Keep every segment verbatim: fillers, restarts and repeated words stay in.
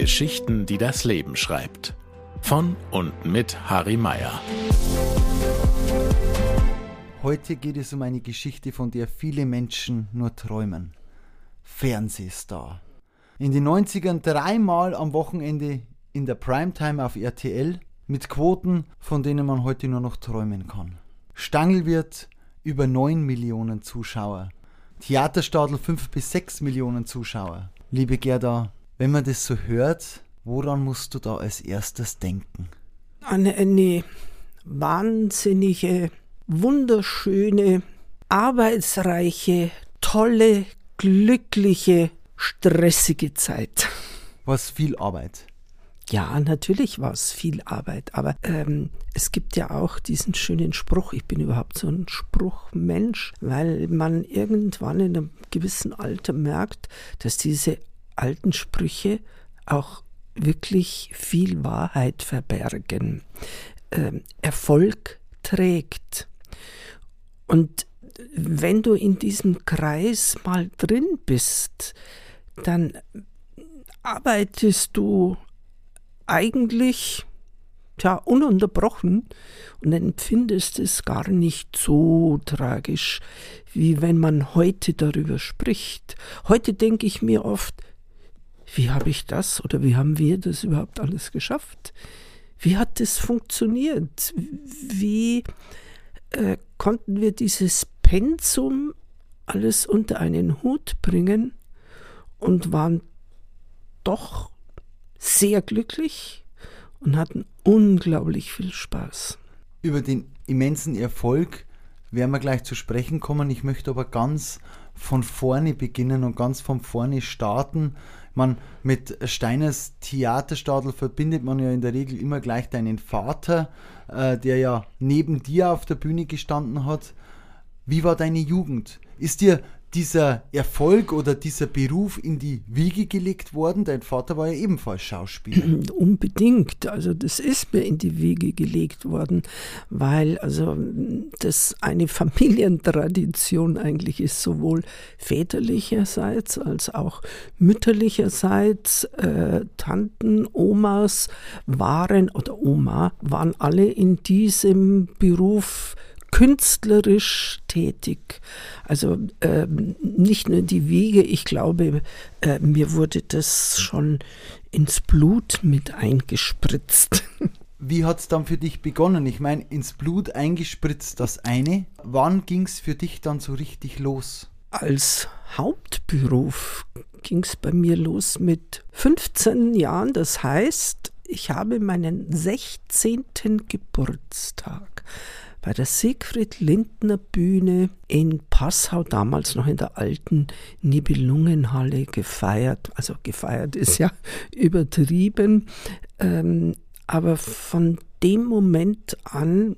Geschichten, die das Leben schreibt. Von und mit Harry Meyer. Heute geht es um eine Geschichte, von der viele Menschen nur träumen. Fernsehstar. In den neunzigern dreimal am Wochenende in der Primetime auf R T L mit Quoten, von denen man heute nur noch träumen kann. Stangelwirt über neun Millionen Zuschauer. Theaterstadl fünf bis sechs Millionen Zuschauer. Liebe Gerda, wenn man das so hört, woran musst du da als erstes denken? An eine wahnsinnige, wunderschöne, arbeitsreiche, tolle, glückliche, stressige Zeit. Was viel Arbeit? Ja, natürlich war es viel Arbeit, aber ähm, es gibt ja auch diesen schönen Spruch, ich bin überhaupt so ein Spruchmensch, weil man irgendwann in einem gewissen Alter merkt, dass diese alten Sprüche auch wirklich viel Wahrheit verbergen. Ähm, Erfolg trägt. Und wenn du in diesem Kreis mal drin bist, dann arbeitest du eigentlich tja, ununterbrochen und empfindest es gar nicht so tragisch, wie wenn man heute darüber spricht. Heute denke ich mir oft, wie habe ich das oder wie haben wir das überhaupt alles geschafft? Wie hat das funktioniert? Wie äh, konnten wir dieses Pensum alles unter einen Hut bringen und waren doch sehr glücklich und hatten unglaublich viel Spaß. Über den immensen Erfolg werden wir gleich zu sprechen kommen. Ich möchte aber ganz von vorne beginnen und ganz von vorne starten. Man, mit Steiners Theaterstadl verbindet man ja in der Regel immer gleich deinen Vater, äh, der ja neben dir auf der Bühne gestanden hat. Wie war deine Jugend? Ist dir dieser Erfolg oder dieser Beruf in die Wiege gelegt worden? Dein Vater war ja ebenfalls Schauspieler. Unbedingt. Also das ist mir in die Wiege gelegt worden, weil also das eine Familientradition eigentlich ist, sowohl väterlicherseits als auch mütterlicherseits. Äh, Tanten, Omas waren, oder Oma, waren alle in diesem Beruf künstlerisch tätig. Also äh, nicht nur die Wiege, ich glaube, äh, mir wurde das schon ins Blut mit eingespritzt. Wie hat es dann für dich begonnen? Ich meine, ins Blut eingespritzt, das eine. Wann ging es für dich dann so richtig los? Als Hauptberuf ging es bei mir los mit fünfzehn Jahren. Das heißt, ich habe meinen sechzehnten Geburtstag bei der Siegfried Lindner Bühne in Passau, damals noch in der alten Nibelungenhalle, gefeiert. Also gefeiert ist ja übertrieben. Ähm, aber von dem Moment an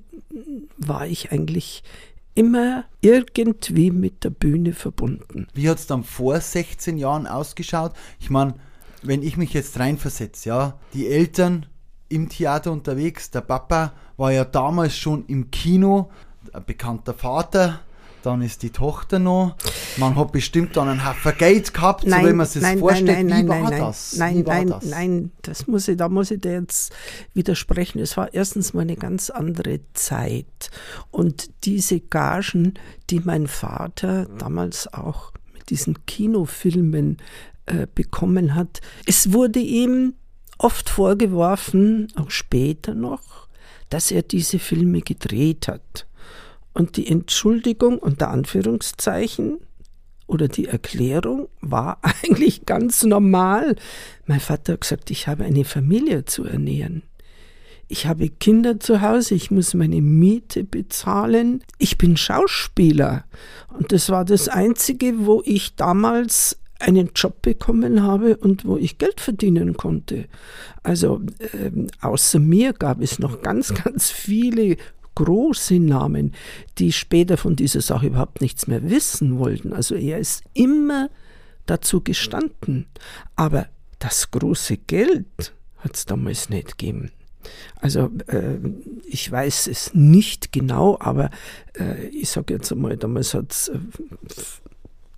war ich eigentlich immer irgendwie mit der Bühne verbunden. Wie hat es dann vor sechzehn Jahren ausgeschaut? Ich meine, wenn ich mich jetzt reinversetze, ja, die Eltern im Theater unterwegs, der Papa war ja damals schon im Kino, ein bekannter Vater, dann ist die Tochter noch, man hat bestimmt dann einen Haufen Geld gehabt, nein, so wenn man sich das vorstellt. Nein, nein, Wie war nein, das? Nein, Wie war nein, das? nein, das muss ich, da muss ich dir jetzt widersprechen. Es war erstens mal eine ganz andere Zeit und diese Gagen, die mein Vater damals auch mit diesen Kinofilmen äh, bekommen hat, es wurde ihm oft vorgeworfen, auch später noch, dass er diese Filme gedreht hat. Und die Entschuldigung unter Anführungszeichen oder die Erklärung war eigentlich ganz normal. Mein Vater hat gesagt, ich habe eine Familie zu ernähren. Ich habe Kinder zu Hause, ich muss meine Miete bezahlen. Ich bin Schauspieler. Und das war das Einzige, wo ich damals einen Job bekommen habe und wo ich Geld verdienen konnte. Also ähm, außer mir gab es noch ganz, ganz viele große Namen, die später von dieser Sache überhaupt nichts mehr wissen wollten. Also er ist immer dazu gestanden. Aber das große Geld hat es damals nicht gegeben. Also äh, ich weiß es nicht genau, aber äh, ich sage jetzt einmal, damals hat es äh,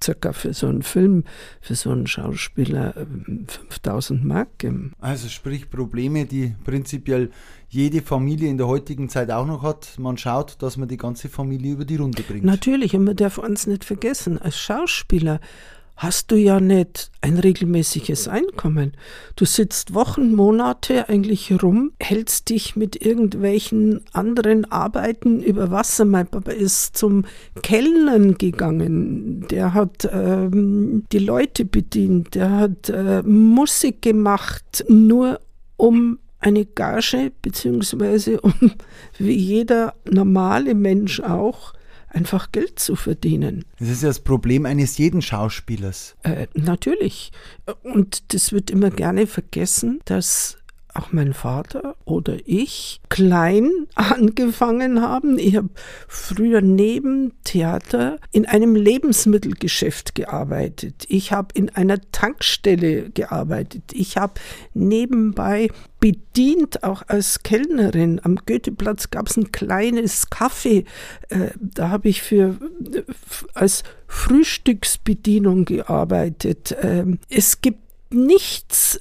circa für so einen Film, für so einen Schauspieler fünftausend Mark geben. Also sprich Probleme, die prinzipiell jede Familie in der heutigen Zeit auch noch hat. Man schaut, dass man die ganze Familie über die Runde bringt. Natürlich, und man darf uns nicht vergessen, als Schauspieler hast du ja nicht ein regelmäßiges Einkommen. Du sitzt Wochen, Monate eigentlich rum, hältst dich mit irgendwelchen anderen Arbeiten über Wasser. Mein Papa ist zum Kellnern gegangen, der hat ähm, die Leute bedient, der hat äh, Musik gemacht, nur um eine Gage, beziehungsweise um, wie jeder normale Mensch auch, einfach Geld zu verdienen. Das ist ja das Problem eines jeden Schauspielers. Äh, natürlich. Und das wird immer gerne vergessen, dass auch mein Vater oder ich klein angefangen haben. Ich habe früher neben Theater in einem Lebensmittelgeschäft gearbeitet. Ich habe in einer Tankstelle gearbeitet. Ich habe nebenbei bedient, auch als Kellnerin. Am Goetheplatz gab es ein kleines Café. Äh, da habe ich für als Frühstücksbedienung gearbeitet. Ähm, es gibt nichts,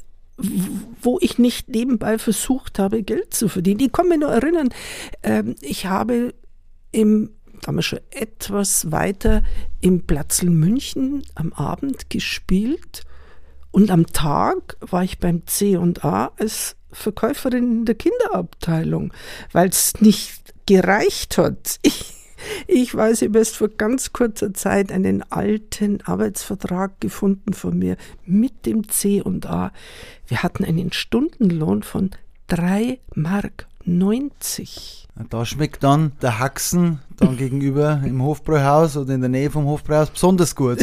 wo ich nicht nebenbei versucht habe, Geld zu verdienen. Ich kann mich nur erinnern, ähm, ich habe im, damals schon etwas weiter, im Platzl München am Abend gespielt und am Tag war ich beim C und A als Verkäuferin in der Kinderabteilung, weil es nicht gereicht hat. Ich Ich weiß, ich habe erst vor ganz kurzer Zeit einen alten Arbeitsvertrag gefunden von mir mit dem C und A. Wir hatten einen Stundenlohn von drei Mark neunzig. Da schmeckt dann der Haxen dann gegenüber im Hofbräuhaus oder in der Nähe vom Hofbräuhaus besonders gut.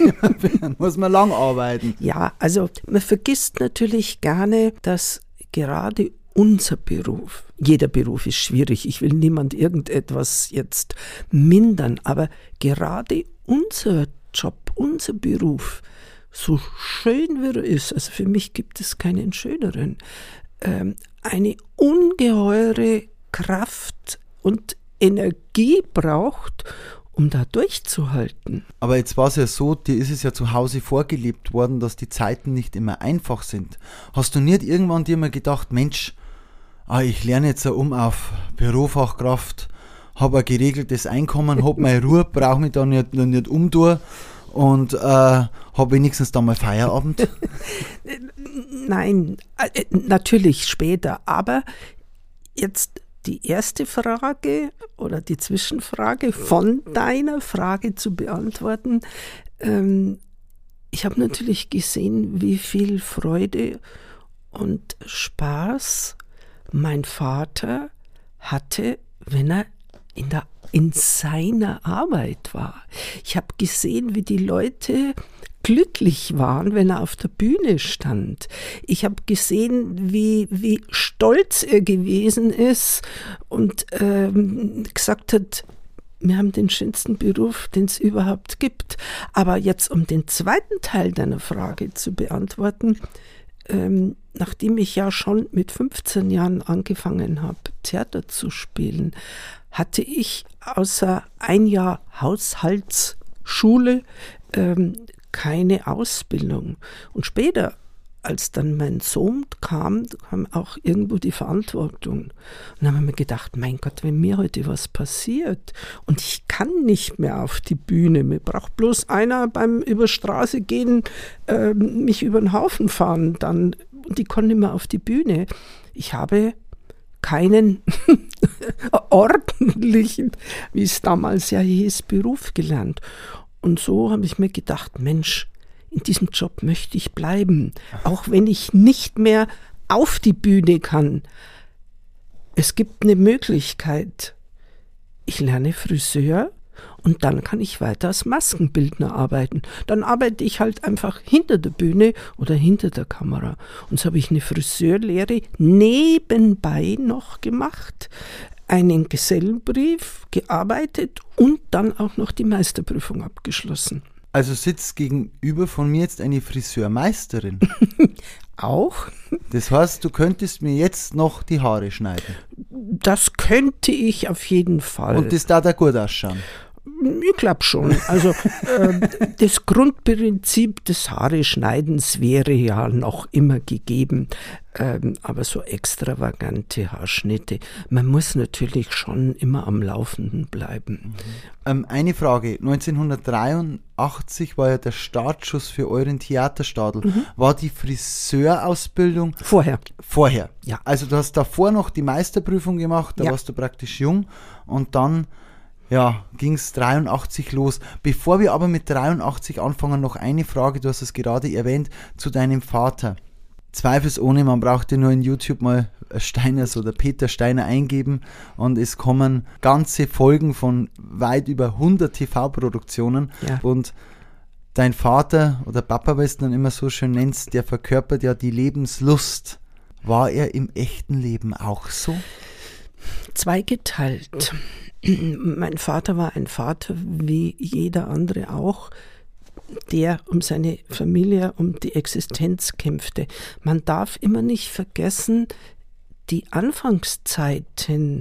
Da muss man lang arbeiten. Ja, also man vergisst natürlich gerne, dass gerade unser Beruf, jeder Beruf ist schwierig, ich will niemand irgendetwas jetzt mindern, aber gerade unser Job, unser Beruf, so schön wie er ist, also für mich gibt es keinen schöneren, ähm, eine ungeheure Kraft und Energie braucht, um da durchzuhalten. Aber jetzt war es ja so, dir ist es ja zu Hause vorgelebt worden, dass die Zeiten nicht immer einfach sind. Hast du nicht irgendwann dir mal gedacht, Mensch, ah, ich lerne jetzt um auf Bürofachkraft, habe ein geregeltes Einkommen, habe meine Ruhe, brauche mich da nicht, nicht umtun und äh, habe wenigstens da mal Feierabend? Nein, äh, natürlich später, aber jetzt die erste Frage oder die Zwischenfrage von deiner Frage zu beantworten. Ähm, ich habe natürlich gesehen, wie viel Freude und Spaß mein Vater hatte, wenn er in, der, in seiner Arbeit war. Ich habe gesehen, wie die Leute glücklich waren, wenn er auf der Bühne stand. Ich habe gesehen, wie, wie stolz er gewesen ist und ähm, gesagt hat, wir haben den schönsten Beruf, den es überhaupt gibt. Aber jetzt, um den zweiten Teil deiner Frage zu beantworten, ähm, nachdem ich ja schon mit fünfzehn Jahren angefangen habe, Theater zu spielen, hatte ich außer ein Jahr Haushaltsschule ähm, keine Ausbildung. Und später, als dann mein Sohn kam, kam auch irgendwo die Verantwortung. Und dann haben wir mir gedacht, mein Gott, wenn mir heute was passiert und ich kann nicht mehr auf die Bühne, mir braucht bloß einer beim über Straße gehen, äh, mich über den Haufen fahren, dann, und ich konnte nicht mehr auf die Bühne. Ich habe keinen ordentlichen, wie es damals ja hieß, Beruf gelernt. Und so habe ich mir gedacht, Mensch, in diesem Job möchte ich bleiben, auch wenn ich nicht mehr auf die Bühne kann. Es gibt eine Möglichkeit. Ich lerne Friseur und dann kann ich weiter als Maskenbildner arbeiten. Dann arbeite ich halt einfach hinter der Bühne oder hinter der Kamera. Und so habe ich eine Friseurlehre nebenbei noch gemacht, einen Gesellenbrief gearbeitet und dann auch noch die Meisterprüfung abgeschlossen. Also sitzt gegenüber von mir jetzt eine Friseurmeisterin. Auch. Das heißt, du könntest mir jetzt noch die Haare schneiden. Das könnte ich auf jeden Fall. Und das darf da gut ausschauen. Ich glaube schon. Also äh, das Grundprinzip des Haare-Schneidens wäre ja noch immer gegeben, ähm, aber so extravagante Haarschnitte, man muss natürlich schon immer am Laufenden bleiben. Mhm. Ähm, eine Frage, neunzehnhundertdreiundachtzig war ja der Startschuss für euren Theaterstadel. Mhm. War die Friseurausbildung? Vorher. Vorher? Ja. Also du hast davor noch die Meisterprüfung gemacht, da ja. warst du praktisch jung und dann... Ja, ging es dreiundachtzig los. Bevor wir aber mit dreiundachtzig anfangen, noch eine Frage, du hast es gerade erwähnt, zu deinem Vater. Zweifelsohne, man brauchte nur in YouTube mal Steiners oder Peter Steiner eingeben und es kommen ganze Folgen von weit über hundert T V-Produktionen. Ja. Und dein Vater oder Papa, was du dann immer so schön nennst, der verkörpert ja die Lebenslust. War er im echten Leben auch so? Zweigeteilt. Mein Vater war ein Vater, wie jeder andere auch, der um seine Familie, um die Existenz kämpfte. Man darf immer nicht vergessen, die Anfangszeiten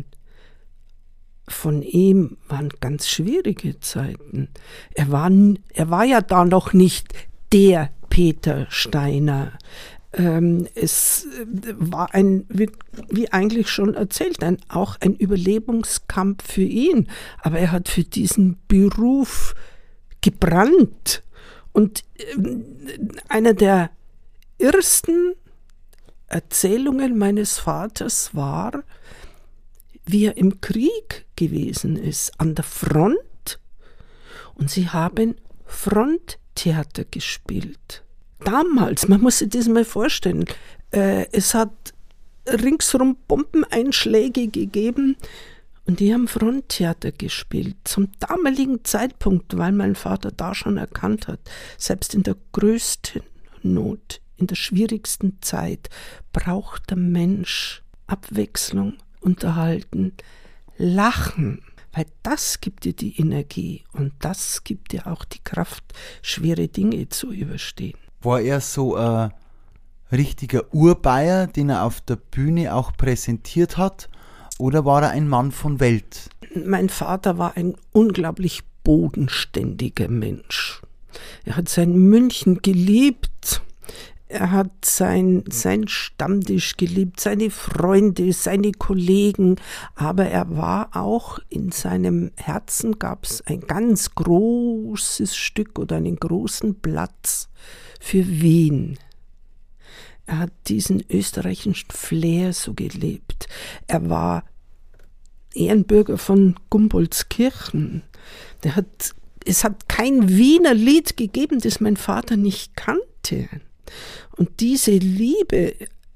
von ihm waren ganz schwierige Zeiten. Er war, er war ja da noch nicht der Peter Steiner. Ähm, es war ein, wie, wie eigentlich schon erzählt, ein, auch ein Überlebenskampf für ihn. Aber er hat für diesen Beruf gebrannt. Und äh, einer der ersten Erzählungen meines Vaters war, wie er im Krieg gewesen ist, an der Front. Und sie haben Fronttheater gespielt. Damals, man muss sich das mal vorstellen, äh, es hat ringsherum Bombeneinschläge gegeben und die haben Fronttheater gespielt. Zum damaligen Zeitpunkt, weil mein Vater da schon erkannt hat, selbst in der größten Not, in der schwierigsten Zeit, braucht der Mensch Abwechslung, Unterhalten, Lachen. Weil das gibt dir die Energie und das gibt dir auch die Kraft, schwere Dinge zu überstehen. War er so ein richtiger Urbayer, den er auf der Bühne auch präsentiert hat, oder war er ein Mann von Welt? Mein Vater war ein unglaublich bodenständiger Mensch. Er hat sein München geliebt, er hat sein, sein Stammtisch geliebt, seine Freunde, seine Kollegen, aber er war auch, in seinem Herzen gab es ein ganz großes Stück oder einen großen Platz für Wien. Er hat diesen österreichischen Flair so gelebt. Er war Ehrenbürger von Gumboldskirchen. Der hat, es hat kein Wiener Lied gegeben, das mein Vater nicht kannte. Und diese Liebe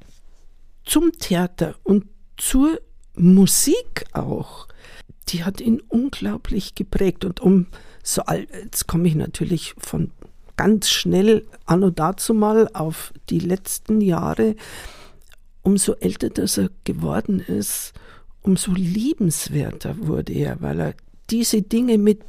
zum Theater und zur Musik auch, die hat ihn unglaublich geprägt. Und um so alt, jetzt komme ich natürlich von ganz schnell anno dazumal auf die letzten Jahre, umso älter dass er geworden ist, umso liebenswerter wurde er, weil er diese Dinge mit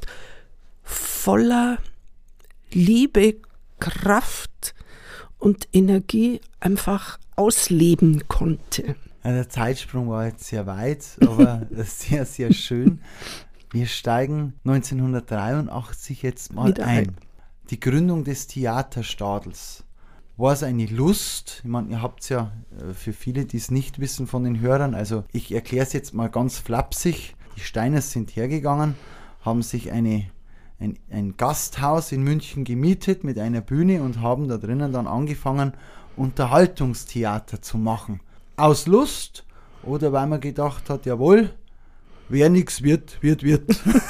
voller Liebe, Kraft und Energie einfach ausleben konnte. Ja, der Zeitsprung war jetzt sehr weit, aber sehr, sehr schön. Wir steigen neunzehnhundertdreiundachtzig jetzt mal Wieder ein. ein. Die Gründung des Theaterstadels. War es eine Lust? Ich meine, ihr habt es ja für viele, die es nicht wissen von den Hörern, also ich erkläre es jetzt mal ganz flapsig. Die Steiners sind hergegangen, haben sich eine, ein, ein Gasthaus in München gemietet mit einer Bühne und haben da drinnen dann angefangen, Unterhaltungstheater zu machen. Aus Lust oder weil man gedacht hat, jawohl, wer nichts wird, wird, wird.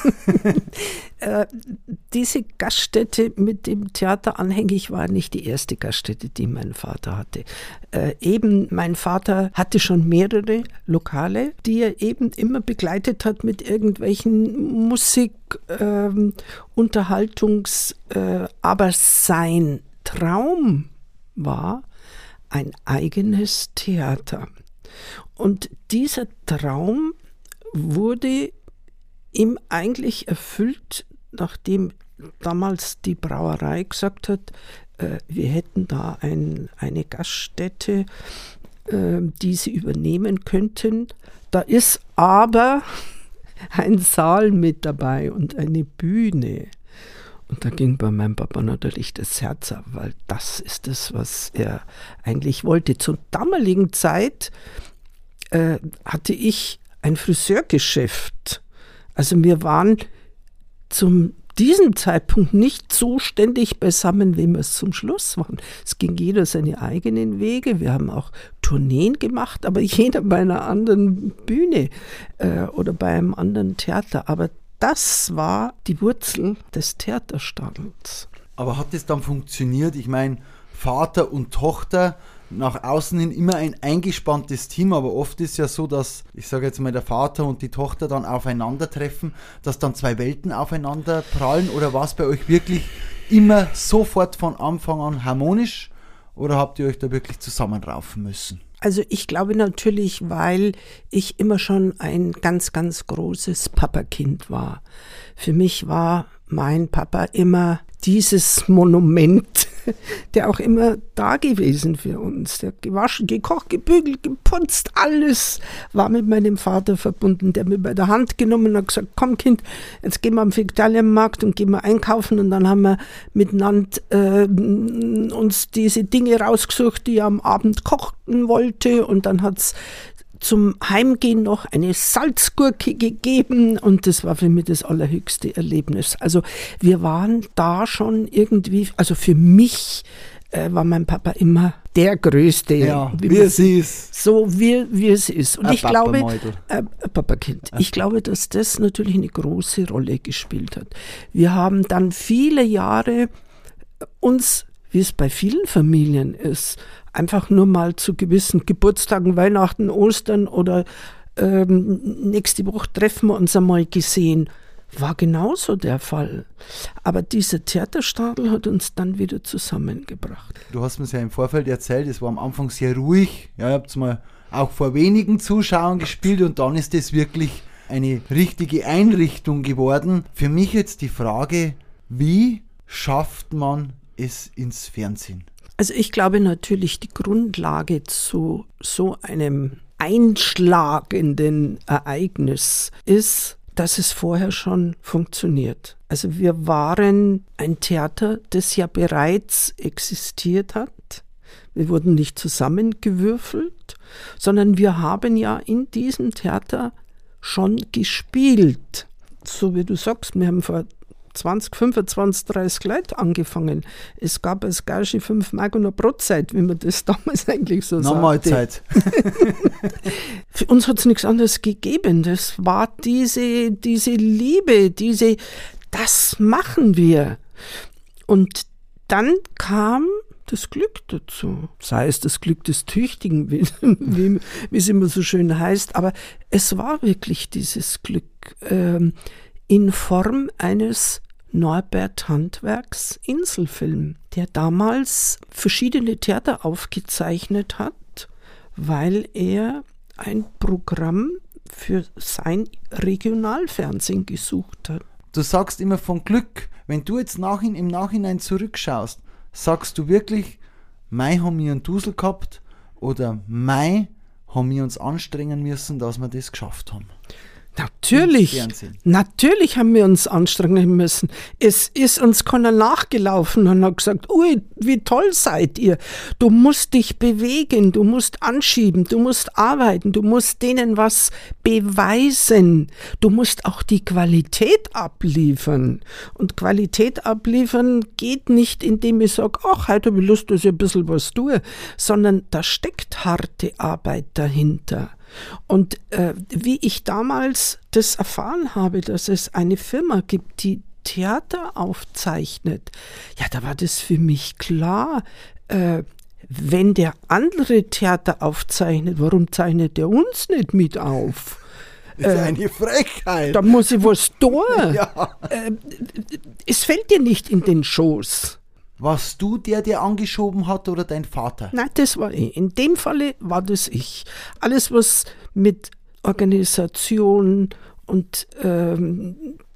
äh, diese Gaststätte mit dem Theater anhängig war nicht die erste Gaststätte, die mein Vater hatte. Äh, eben, mein Vater hatte schon mehrere Lokale, die er eben immer begleitet hat mit irgendwelchen Musik, äh, Unterhaltungs-, äh, aber sein Traum war ein eigenes Theater. Und dieser Traum wurde ihm eigentlich erfüllt, nachdem damals die Brauerei gesagt hat, äh, wir hätten da ein, eine Gaststätte, äh, die sie übernehmen könnten. Da ist aber ein Saal mit dabei und eine Bühne. Und da ging bei meinem Papa natürlich das Herz ab, weil das ist das, was er eigentlich wollte. Zur damaligen Zeit äh, hatte ich ein Friseurgeschäft. Also wir waren zum diesem Zeitpunkt nicht so ständig beisammen, wie wir es zum Schluss waren. Es ging jeder seine eigenen Wege. Wir haben auch Tourneen gemacht, aber jeder bei einer anderen Bühne äh, oder bei einem anderen Theater. Aber das war die Wurzel des Theaterstadels. Aber hat das dann funktioniert? Ich meine, Vater und Tochter, nach außen hin immer ein eingespanntes Team, aber oft ist ja so, dass, ich sage jetzt mal, der Vater und die Tochter dann aufeinandertreffen, dass dann zwei Welten aufeinander prallen, oder war es bei euch wirklich immer sofort von Anfang an harmonisch, oder habt ihr euch da wirklich zusammenraufen müssen? Also ich glaube natürlich, weil ich immer schon ein ganz, ganz großes Papakind war. Für mich war mein Papa immer dieses Monument, der auch immer da gewesen für uns. Der gewaschen, gekocht, gebügelt, geputzt, alles war mit meinem Vater verbunden. Der mir bei der Hand genommen und hat gesagt, komm Kind, jetzt gehen wir am Viktualienmarkt und gehen wir einkaufen. Und dann haben wir miteinander äh, uns diese Dinge rausgesucht, die er am Abend kochen wollte. Und dann hat es zum Heimgehen noch eine Salzgurke gegeben und das war für mich das allerhöchste Erlebnis. Also wir waren da schon irgendwie, also für mich äh, war mein Papa immer der Größte. Ja, wie, wie es ist. So wie, wie es ist. Und ein ich glaube, äh, Papakind, ich glaube, dass das natürlich eine große Rolle gespielt hat. Wir haben dann viele Jahre uns, wie es bei vielen Familien ist, einfach nur mal zu gewissen Geburtstagen, Weihnachten, Ostern oder ähm, nächste Woche treffen wir uns einmal gesehen. War genauso der Fall. Aber dieser Theaterstadel hat uns dann wieder zusammengebracht. Du hast mir es ja im Vorfeld erzählt, es war am Anfang sehr ruhig. Ja, ihr habt es mal auch vor wenigen Zuschauern gespielt und dann ist es wirklich eine richtige Einrichtung geworden. Für mich jetzt die Frage, wie schafft man es ins Fernsehen? Also ich glaube natürlich, die Grundlage zu so einem einschlagenden Ereignis ist, dass es vorher schon funktioniert. Also wir waren ein Theater, das ja bereits existiert hat. Wir wurden nicht zusammengewürfelt, sondern wir haben ja in diesem Theater schon gespielt. So wie du sagst, wir haben vor zwanzig, fünfundzwanzig, dreißig Leute angefangen. Es gab als Gage fünf Mark und eine Brotzeit, wie man das damals eigentlich so sagte. Mahlzeit. Für uns hat es nichts anderes gegeben. Das war diese, diese Liebe, diese, das machen wir. Und dann kam das Glück dazu. Sei es das Glück des Tüchtigen, wie, wie, wie es immer so schön heißt. Aber es war wirklich dieses Glück, ähm, in Form eines Norbert Handwerks Inselfilm, der damals verschiedene Theater aufgezeichnet hat, weil er ein Programm für sein Regionalfernsehen gesucht hat. Du sagst immer von Glück. Wenn du jetzt nach, im Nachhinein zurückschaust, sagst du wirklich, mei haben wir einen Dusel gehabt oder mei haben wir uns anstrengen müssen, dass wir das geschafft haben? Natürlich, natürlich haben wir uns anstrengen müssen. Es ist uns keiner nachgelaufen und hat gesagt, ui, wie toll seid ihr. Du musst dich bewegen, du musst anschieben, du musst arbeiten, du musst denen was beweisen. Du musst auch die Qualität abliefern. Und Qualität abliefern geht nicht, indem ich sage, ach, heute habe ich Lust, dass ich ein bisschen was tue, sondern da steckt harte Arbeit dahinter. Und äh, wie ich damals das erfahren habe, dass es eine Firma gibt, die Theater aufzeichnet, ja, da war das für mich klar, äh, wenn der andere Theater aufzeichnet, warum zeichnet der uns nicht mit auf? Das ist äh, eine Frechheit. Da muss ich was tun. Ja. Äh, es fällt dir nicht in den Schoß. Warst du der, der angeschoben hat oder dein Vater? Nein, das war ich. In dem Falle war das ich. Alles, was mit Organisation und ähm,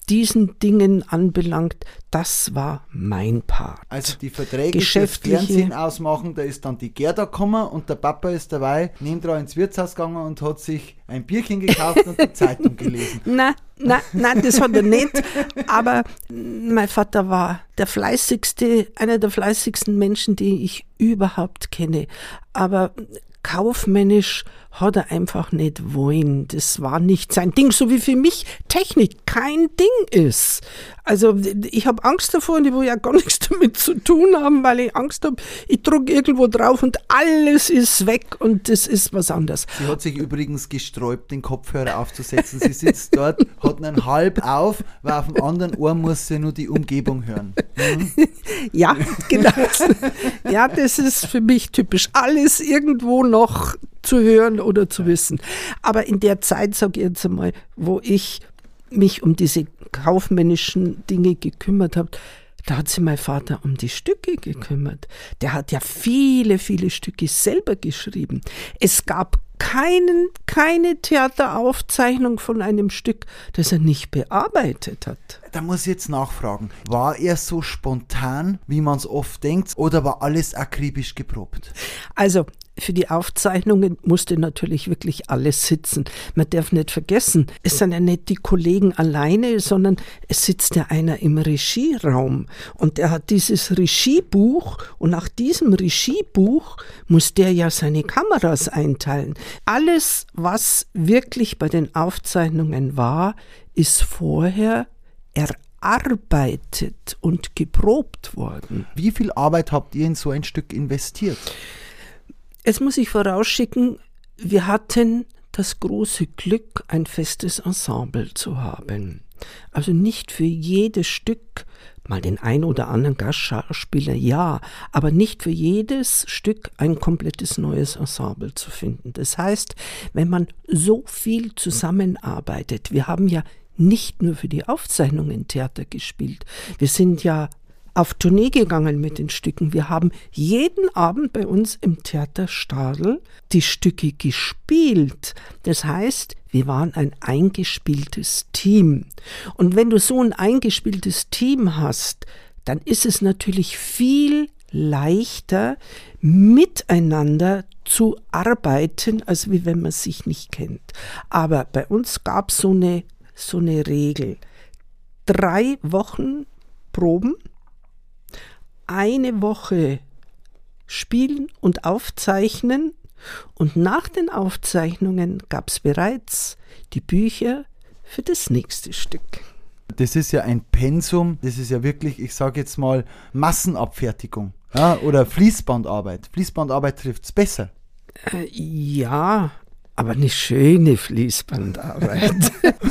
diesen Dingen anbelangt, das war mein Part. Also die Verträge fürs Fernsehen ausmachen, da ist dann die Gerda gekommen und der Papa ist dabei, nebendran ins Wirtshaus gegangen und hat sich ein Bierchen gekauft und die Zeitung gelesen. Nein, nein, nein, das hat er nicht. Aber mein Vater war der fleißigste, einer der fleißigsten Menschen, die ich überhaupt kenne. Aber kaufmännisch hat er einfach nicht wollen. Das war nicht sein Ding, so wie für mich Technik kein Ding ist. Also ich habe Angst davor und ich will ja gar nichts damit zu tun haben, weil ich Angst habe, ich drücke irgendwo drauf und alles ist weg und das ist was anderes. Sie hat sich übrigens gesträubt, den Kopfhörer aufzusetzen. Sie sitzt dort, hat einen halb auf, weil auf dem anderen Ohr muss sie nur die Umgebung hören. Mhm. Ja, genau. Ja, das ist für mich typisch. Alles irgendwo noch zu hören oder zu wissen. Aber in der Zeit, sage ich jetzt einmal, wo ich mich um diese kaufmännischen Dinge gekümmert habe, da hat sich mein Vater um die Stücke gekümmert. Der hat ja viele, viele Stücke selber geschrieben. Es gab keinen, keine Theateraufzeichnung von einem Stück, das er nicht bearbeitet hat. Da muss ich jetzt nachfragen. War er so spontan, wie man es oft denkt, oder war alles akribisch geprobt? Also, für die Aufzeichnungen musste natürlich wirklich alles sitzen. Man darf nicht vergessen, es sind ja nicht die Kollegen alleine, sondern es sitzt ja einer im Regieraum und der hat dieses Regiebuch und nach diesem Regiebuch muss der ja seine Kameras einteilen. Alles, was wirklich bei den Aufzeichnungen war, ist vorher erarbeitet und geprobt worden. Wie viel Arbeit habt ihr in so ein Stück investiert? Jetzt muss ich vorausschicken, wir hatten das große Glück, ein festes Ensemble zu haben. Also nicht für jedes Stück, mal den ein oder anderen Gastschauspieler, ja, aber nicht für jedes Stück ein komplettes neues Ensemble zu finden. Das heißt, wenn man so viel zusammenarbeitet, wir haben ja nicht nur für die Aufzeichnungen Theater gespielt, wir sind ja auf Tournee gegangen mit den Stücken. Wir haben jeden Abend bei uns im Theater Stadl die Stücke gespielt. Das heißt, wir waren ein eingespieltes Team. Und wenn du so ein eingespieltes Team hast, dann ist es natürlich viel leichter, miteinander zu arbeiten, als wie wenn man sich nicht kennt. Aber bei uns gab es so eine, so eine Regel. Drei Wochen Proben, eine Woche spielen und aufzeichnen und nach den Aufzeichnungen gab es bereits die Bücher für das nächste Stück. Das ist ja ein Pensum, das ist ja wirklich, ich sage jetzt mal, Massenabfertigung, ja, oder Fließbandarbeit. Fließbandarbeit trifft es besser. Äh, ja, aber eine schöne Fließbandarbeit.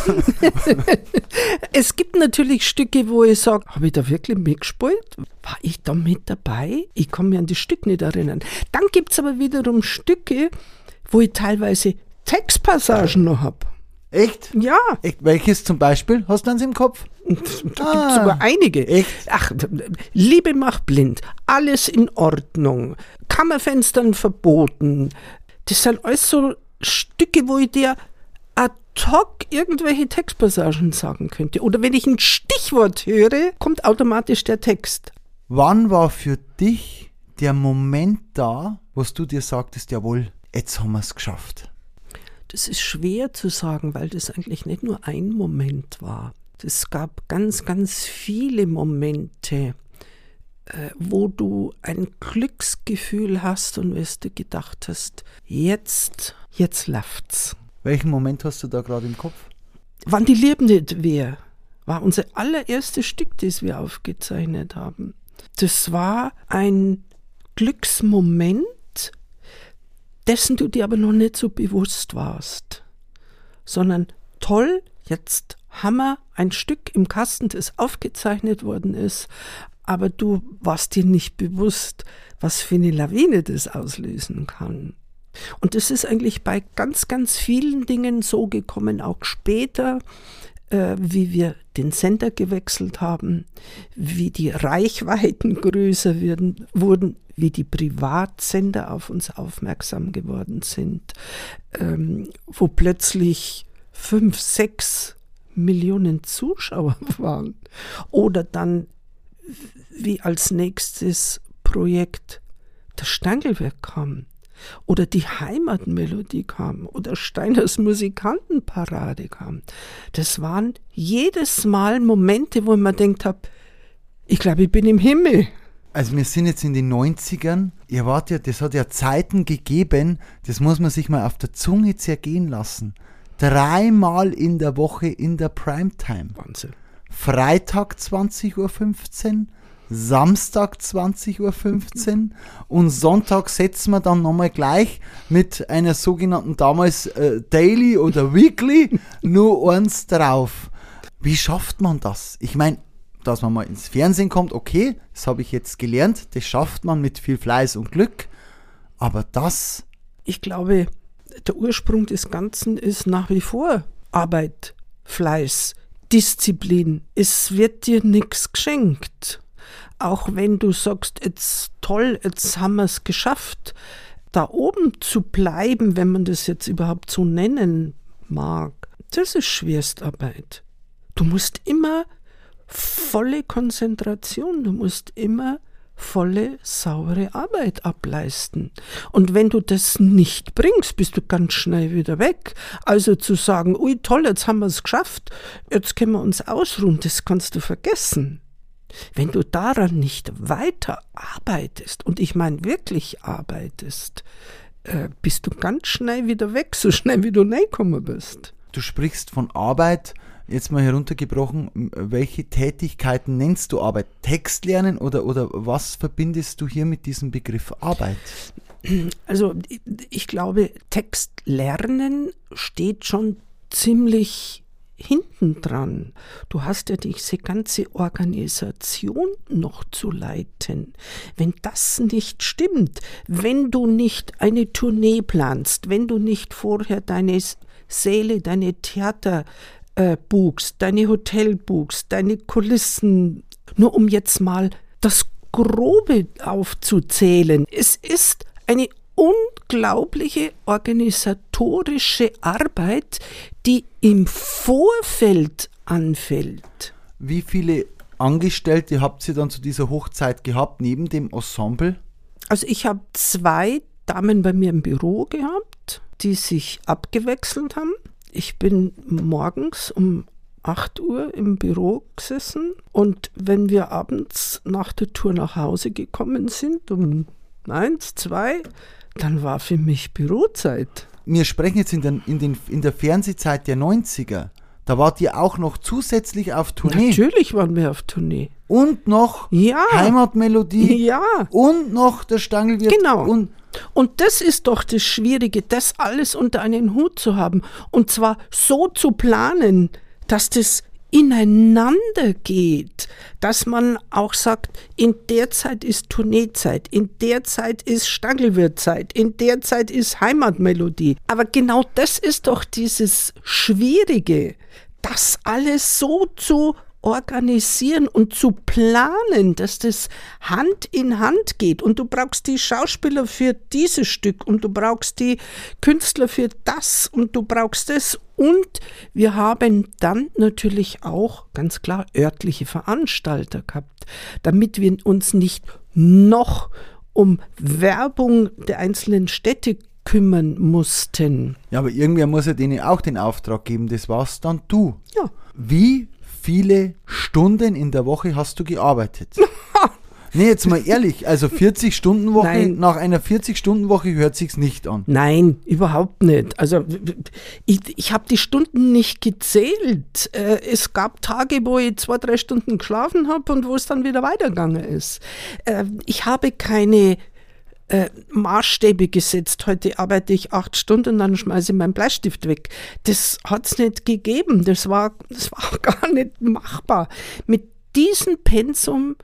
Es gibt natürlich Stücke, wo ich sage, habe ich da wirklich mitgespielt? War ich da mit dabei? Ich kann mich an das Stück nicht erinnern. Dann gibt es aber wiederum Stücke, wo ich teilweise Textpassagen noch habe. Echt? Ja. Echt? Welches zum Beispiel? Hast du eins im Kopf? Da gibt es ah, sogar einige. Echt? Ach, Liebe macht blind, alles in Ordnung, Kammerfenstern verboten. Das sind alles so Stücke, wo ich dir ad hoc irgendwelche Textpassagen sagen könnte. Oder wenn ich ein Stichwort höre, kommt automatisch der Text. Wann war für dich der Moment da, wo du dir sagtest, jawohl, jetzt haben wir es geschafft? Das ist schwer zu sagen, weil das eigentlich nicht nur ein Moment war. Es gab ganz, ganz viele Momente, äh, wo du ein Glücksgefühl hast und wirst du gedacht hast, jetzt, jetzt läuft's. Welchen Moment hast du da gerade im Kopf? Wann die Lieben nicht wer, war unser allererstes Stück, das wir aufgezeichnet haben. Das war ein Glücksmoment, dessen du dir aber noch nicht so bewusst warst, sondern toll, jetzt haben wir ein Stück im Kasten, das aufgezeichnet worden ist, aber du warst dir nicht bewusst, was für eine Lawine das auslösen kann. Und das ist eigentlich bei ganz, ganz vielen Dingen so gekommen, auch später, äh, wie wir den Sender gewechselt haben, wie die Reichweiten größer werden, wurden, wie die Privatsender auf uns aufmerksam geworden sind, ähm, wo plötzlich fünf, sechs Millionen Zuschauer waren. Oder dann, wie als nächstes Projekt das Stangelwerk kam. Oder die Heimatmelodie kam. Oder Steiners Musikantenparade kam. Das waren jedes Mal Momente, wo ich mir gedacht habe, ich glaube, ich bin im Himmel. Also wir sind jetzt in den neunzigern, ihr wart ja, das hat ja Zeiten gegeben, das muss man sich mal auf der Zunge zergehen lassen. Dreimal in der Woche in der Primetime. Wahnsinn. Freitag zwanzig Uhr fünfzehn, Samstag zwanzig Uhr fünfzehn und Sonntag setzen wir dann nochmal gleich mit einer sogenannten damals äh, Daily oder Weekly nur eins drauf. Wie schafft man das? Ich meine, dass man mal ins Fernsehen kommt, okay, das habe ich jetzt gelernt, das schafft man mit viel Fleiß und Glück, aber das... Ich glaube, der Ursprung des Ganzen ist nach wie vor Arbeit, Fleiß, Disziplin. Es wird dir nichts geschenkt. Auch wenn du sagst, jetzt toll, jetzt haben wir es geschafft, da oben zu bleiben, wenn man das jetzt überhaupt so nennen mag, das ist Schwerstarbeit. Du musst immer volle Konzentration, du musst immer volle, saubere Arbeit ableisten. Und wenn du das nicht bringst, bist du ganz schnell wieder weg. Also zu sagen, ui toll, jetzt haben wir es geschafft, jetzt können wir uns ausruhen, das kannst du vergessen. Wenn du daran nicht weiter arbeitest, und ich meine wirklich arbeitest, äh, bist du ganz schnell wieder weg, so schnell wie du reingekommen bist. Du sprichst von Arbeit, jetzt mal heruntergebrochen, welche Tätigkeiten nennst du Arbeit? Text lernen oder, oder was verbindest du hier mit diesem Begriff Arbeit? Also ich glaube, Text lernen steht schon ziemlich hinten dran. Du hast ja diese ganze Organisation noch zu leiten. Wenn das nicht stimmt, wenn du nicht eine Tournee planst, wenn du nicht vorher deine Säle, deine Theater äh, buchst, deine Hotel buchst, deine Kulissen, nur um jetzt mal das Grobe aufzuzählen. Es ist eine unglaubliche organisatorische Arbeit, die im Vorfeld anfällt. Wie viele Angestellte habt ihr dann zu dieser Hochzeit gehabt, neben dem Ensemble? Also ich habe zwei Damen bei mir im Büro gehabt, die sich abgewechselt haben. Ich bin morgens um acht Uhr im Büro gesessen und wenn wir abends nach der Tour nach Hause gekommen sind, um eins, zwei, dann war für mich Bürozeit. Wir sprechen jetzt in, den, in, den, in der Fernsehzeit der neunziger. Da wart ihr auch noch zusätzlich auf Tournee. Natürlich waren wir auf Tournee. Und noch ja. Heimatmelodie. Ja. Und noch der Stangelwirt. Genau. Und, und das ist doch das Schwierige, das alles unter einen Hut zu haben. Und zwar so zu planen, dass das ineinander geht, dass man auch sagt, in der Zeit ist Tourneezeit, in der Zeit ist Stangelwirtzeit, in der Zeit ist Heimatmelodie. Aber genau das ist doch dieses Schwierige, das alles so zu organisieren und zu planen, dass das Hand in Hand geht. Und du brauchst die Schauspieler für dieses Stück und du brauchst die Künstler für das und du brauchst das. Und wir haben dann natürlich auch ganz klar örtliche Veranstalter gehabt, damit wir uns nicht noch um Werbung der einzelnen Städte kümmern mussten. Ja, aber irgendwer muss ja denen auch den Auftrag geben, das warst dann du. Ja. Wie viele Stunden in der Woche hast du gearbeitet? Nee, jetzt mal ehrlich, also vierzig-Stunden-Woche, Nein. Nach einer vierzig-Stunden-Woche hört sich's nicht an. Nein, überhaupt nicht. Also ich, ich habe die Stunden nicht gezählt. Äh, es gab Tage, wo ich zwei, drei Stunden geschlafen habe und wo es dann wieder weitergegangen ist. Äh, ich habe keine äh, Maßstäbe gesetzt. Heute arbeite ich acht Stunden, dann schmeiße ich meinen Bleistift weg. Das hat es nicht gegeben. Das war, das war gar nicht machbar. Mit diesem Pensum,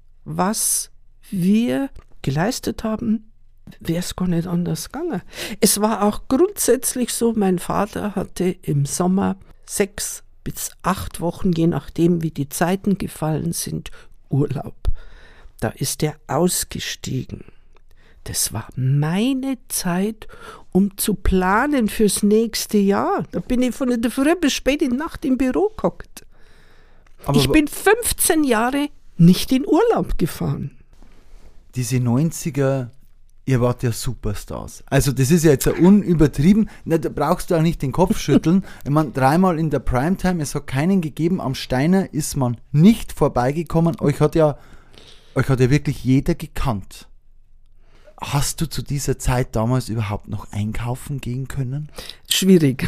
was wir geleistet haben, wäre es gar nicht anders gegangen. Es war auch grundsätzlich so, mein Vater hatte im Sommer sechs bis acht Wochen, je nachdem wie die Zeiten gefallen sind, Urlaub. Da ist er ausgestiegen. das war meine Zeit, um zu planen fürs nächste Jahr. Da bin ich von der Früh bis spät in die Nacht im Büro gehockt. Aber ich bin fünfzehn Jahre nicht in Urlaub gefahren. Diese neunziger, ihr wart ja Superstars. Also das ist ja jetzt unübertrieben. Na, da brauchst du auch nicht den Kopf schütteln. Ich meine, dreimal in der Primetime, es hat keinen gegeben. Am Steiner ist man nicht vorbeigekommen. Euch hat ja, euch hat ja wirklich jeder gekannt. Hast du zu dieser Zeit damals überhaupt noch einkaufen gehen können? Schwierig.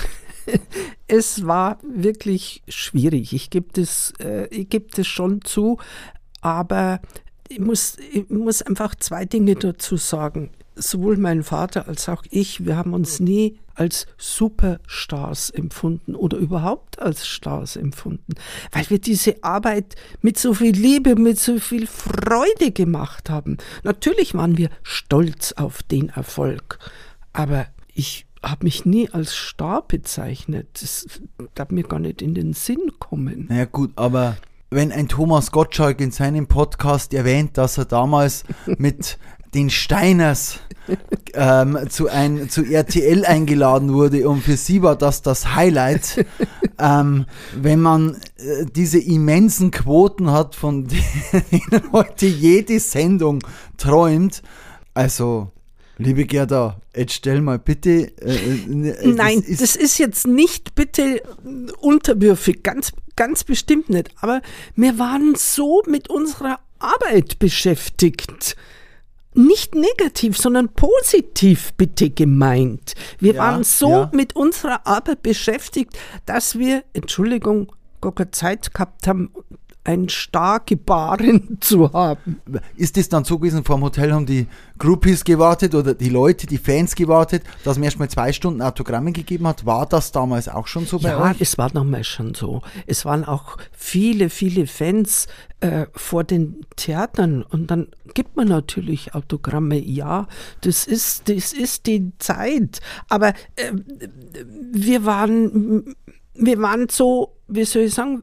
Es war wirklich schwierig. Ich gebe das, äh, ich gebe das schon zu, aber ich muss, ich muss einfach zwei Dinge dazu sagen. Sowohl mein Vater als auch ich, wir haben uns nie als Superstars empfunden oder überhaupt als Stars empfunden, weil wir diese Arbeit mit so viel Liebe, mit so viel Freude gemacht haben. Natürlich waren wir stolz auf den Erfolg, aber ich habe mich nie als Star bezeichnet. Das darf mir gar nicht in den Sinn kommen. Naja gut, aber wenn ein Thomas Gottschalk in seinem Podcast erwähnt, dass er damals mit den Steiners ähm, zu, ein, zu R T L eingeladen wurde und für sie war das das Highlight, ähm, wenn man äh, diese immensen Quoten hat, von denen heute jede Sendung träumt, also liebe Gerda, jetzt stell mal bitte... Äh, äh, Nein, das ist, das ist jetzt nicht bitte unterwürfig, ganz, ganz bestimmt nicht. Aber wir waren so mit unserer Arbeit beschäftigt. Nicht negativ, sondern positiv bitte gemeint. Wir ja, waren so ja. mit unserer Arbeit beschäftigt, dass wir, Entschuldigung, gar keine Zeit gehabt haben, ein Stargebaren zu haben. Ist das dann so gewesen, vor dem Hotel haben die Groupies gewartet oder die Leute, die Fans gewartet, dass man erst mal zwei Stunden Autogramme gegeben hat? War das damals auch schon so bei ja, euch? Ja, es war damals schon so. Es waren auch viele, viele Fans äh, vor den Theatern und dann gibt man natürlich Autogramme. Ja, das ist, das ist die Zeit. Aber äh, wir waren, wir waren so, wie soll ich sagen,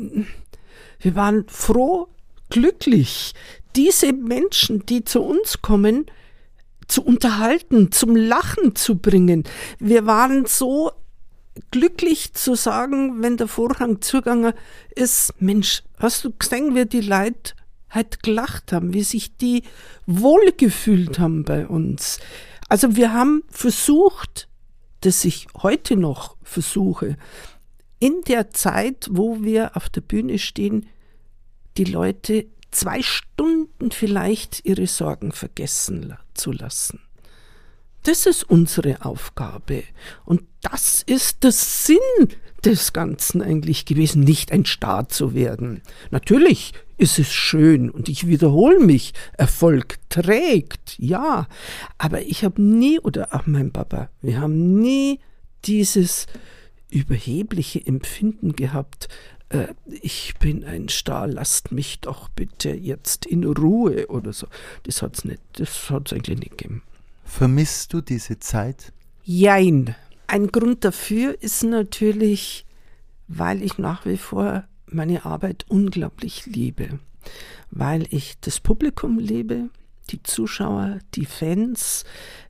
wir waren froh, glücklich, diese Menschen, die zu uns kommen, zu unterhalten, zum Lachen zu bringen. Wir waren so glücklich zu sagen, wenn der Vorhang zugegangen ist, Mensch, hast du gesehen, wie die Leute halt gelacht haben, wie sich die wohlgefühlt haben bei uns. Also wir haben versucht, dass ich heute noch versuche, in der Zeit, wo wir auf der Bühne stehen, die Leute zwei Stunden vielleicht ihre Sorgen vergessen zu lassen. Das ist unsere Aufgabe. Und das ist der Sinn des Ganzen eigentlich gewesen, nicht ein Star zu werden. Natürlich ist es schön und ich wiederhole mich, Erfolg trägt, ja. Aber ich habe nie, oder auch mein Papa, wir haben nie dieses überhebliche Empfinden gehabt, äh, ich bin ein Star, lasst mich doch bitte jetzt in Ruhe oder so. Das hat es nicht, das hat es eigentlich nicht gegeben. Vermisst du diese Zeit? Jein. Ein Grund dafür ist natürlich, weil ich nach wie vor meine Arbeit unglaublich liebe. Weil ich das Publikum liebe, die Zuschauer, die Fans.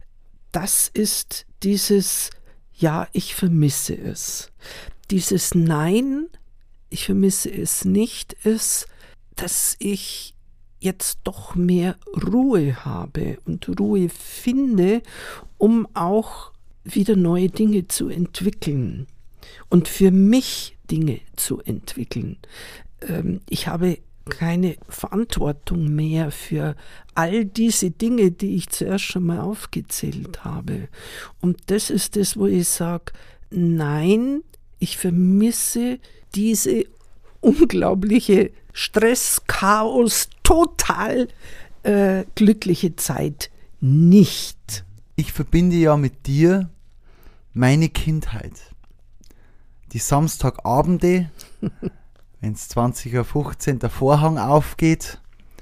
Das ist dieses Ja, ich vermisse es. Dieses Nein, ich vermisse es nicht, ist, dass ich jetzt doch mehr Ruhe habe und Ruhe finde, um auch wieder neue Dinge zu entwickeln und für mich Dinge zu entwickeln. Ähm, ich habe keine Verantwortung mehr für all diese Dinge, die ich zuerst schon mal aufgezählt habe. Und das ist das, wo ich sage, nein, ich vermisse diese unglaubliche Stress, Chaos, total äh, glückliche Zeit nicht. Ich verbinde ja mit dir meine Kindheit. Die Samstagabende, wenn es zwanzig Uhr fünfzehn der Vorhang aufgeht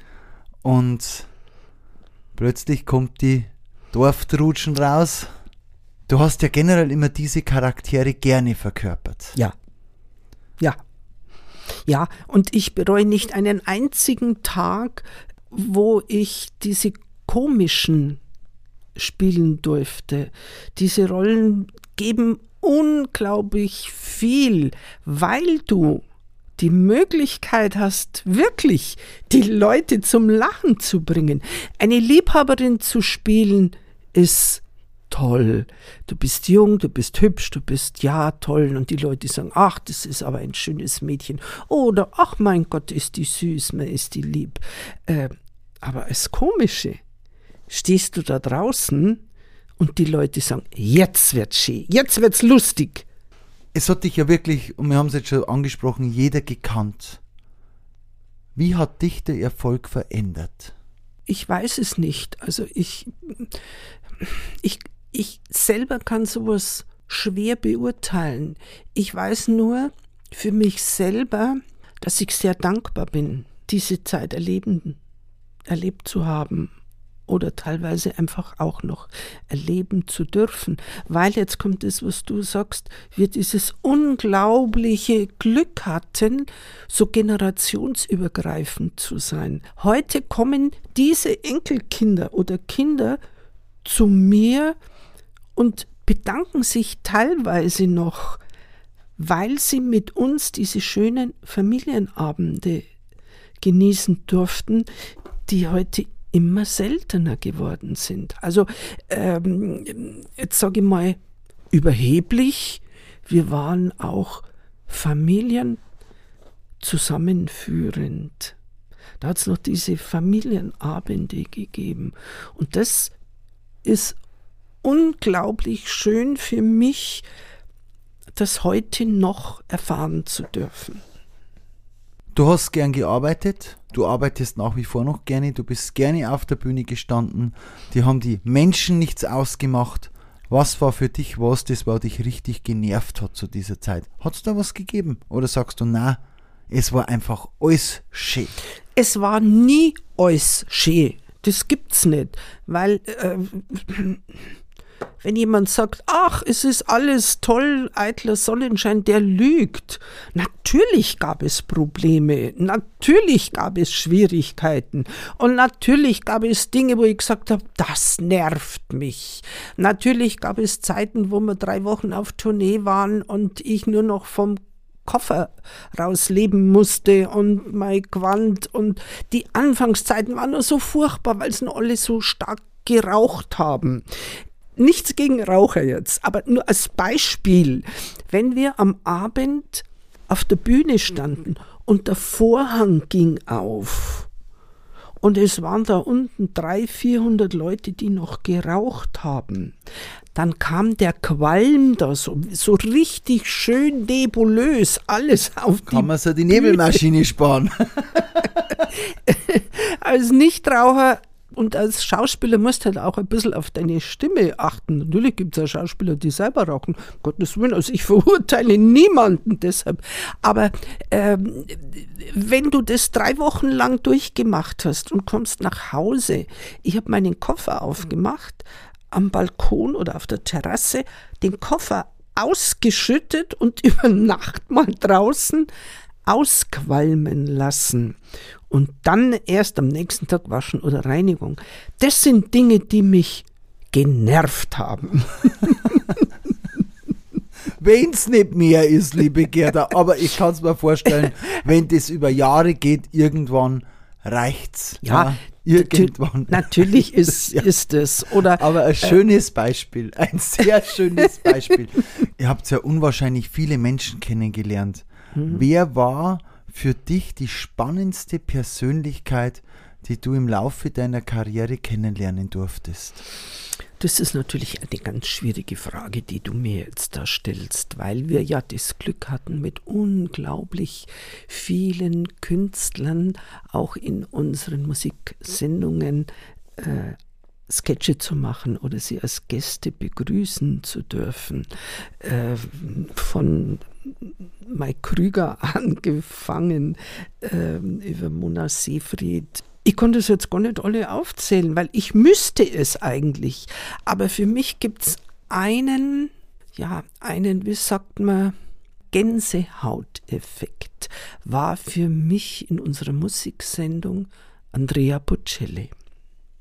und plötzlich kommt die Dorftrutschen raus. Du hast ja generell immer diese Charaktere gerne verkörpert. Ja. Ja. Ja, und ich bereue nicht einen einzigen Tag, wo ich diese komischen spielen durfte. Diese Rollen geben unglaublich viel, weil du die Möglichkeit hast, wirklich die Leute zum Lachen zu bringen. Eine Liebhaberin zu spielen ist toll. Du bist jung, du bist hübsch, du bist ja toll und die Leute sagen, ach, das ist aber ein schönes Mädchen. Oder, ach mein Gott, ist die süß, man ist die lieb. Äh, aber das Komische, stehst du da draußen und die Leute sagen, jetzt wird's schön, jetzt wird's lustig. Es hat dich ja wirklich, und wir haben es jetzt schon angesprochen, jeder gekannt. Wie hat dich der Erfolg verändert? Ich weiß es nicht. Also ich, ich, ich selber kann sowas schwer beurteilen. Ich weiß nur für mich selber, dass ich sehr dankbar bin, diese Zeit erleben, erlebt zu haben. Oder teilweise einfach auch noch erleben zu dürfen. Weil jetzt kommt das, was du sagst, wir dieses unglaubliche Glück hatten, so generationsübergreifend zu sein. Heute kommen diese Enkelkinder oder Kinder zu mir und bedanken sich teilweise noch, weil sie mit uns diese schönen Familienabende genießen durften, die heute immer seltener geworden sind. Also ähm, jetzt sage ich mal überheblich, wir waren auch Familien zusammenführend. Da hat es noch diese Familienabende gegeben. Und das ist unglaublich schön für mich, das heute noch erfahren zu dürfen. Du hast gern gearbeitet, du arbeitest nach wie vor noch gerne, du bist gerne auf der Bühne gestanden, die haben die Menschen nichts ausgemacht. Was war für dich was, das was dich richtig genervt hat zu dieser Zeit? Hat es da was gegeben? Oder sagst du, na, es war einfach alles schön? Es war nie alles schön. Das gibt's nicht, weil äh, wenn jemand sagt, ach, es ist alles toll, eitler Sonnenschein, der lügt. Natürlich gab es Probleme, natürlich gab es Schwierigkeiten und natürlich gab es Dinge, wo ich gesagt habe, das nervt mich. Natürlich gab es Zeiten, wo wir drei Wochen auf Tournee waren und ich nur noch vom Koffer rausleben musste und mein Gewand und die Anfangszeiten waren nur so furchtbar, weil es noch alle so stark geraucht haben. Nichts gegen Raucher jetzt, aber nur als Beispiel, wenn wir am Abend auf der Bühne standen und der Vorhang ging auf und es waren da unten dreihundert, vierhundert Leute, die noch geraucht haben, dann kam der Qualm da so, so richtig schön nebulös, alles auf die Kann man so die Nebelmaschine sparen? Als Nichtraucher und als Schauspieler musst du halt auch ein bisschen auf deine Stimme achten. Natürlich gibt es ja Schauspieler, die selber rauchen. Um Gottes Willen, also ich verurteile niemanden deshalb. Aber ähm, wenn du das drei Wochen lang durchgemacht hast und kommst nach Hause, ich habe meinen Koffer aufgemacht, am Balkon oder auf der Terrasse, den Koffer ausgeschüttet und über Nacht mal draußen ausqualmen lassen und dann erst am nächsten Tag waschen oder Reinigung. Das sind Dinge, die mich genervt haben. Wenn es nicht mehr ist, liebe Gerda, aber ich kann es mir vorstellen, wenn das über Jahre geht, irgendwann reicht's. Ja, ja irgendwann. Natürlich ist, ja. ist es. Oder, aber ein schönes Beispiel, ein sehr schönes Beispiel. Ihr habt ja unwahrscheinlich viele Menschen kennengelernt. Mhm. Wer war für dich die spannendste Persönlichkeit, die du im Laufe deiner Karriere kennenlernen durftest? Das ist natürlich eine ganz schwierige Frage, die du mir jetzt da stellst, weil wir ja das Glück hatten, mit unglaublich vielen Künstlern auch in unseren Musiksendungen äh, Sketche zu machen oder sie als Gäste begrüßen zu dürfen. Äh, von Mike Krüger angefangen, äh, über Mona Seefried. Ich konnte es jetzt gar nicht alle aufzählen, weil ich müsste es eigentlich. Aber für mich gibt es einen, ja, einen, wie sagt man, Gänsehauteffekt, war für mich in unserer Musiksendung Andrea Bocelli.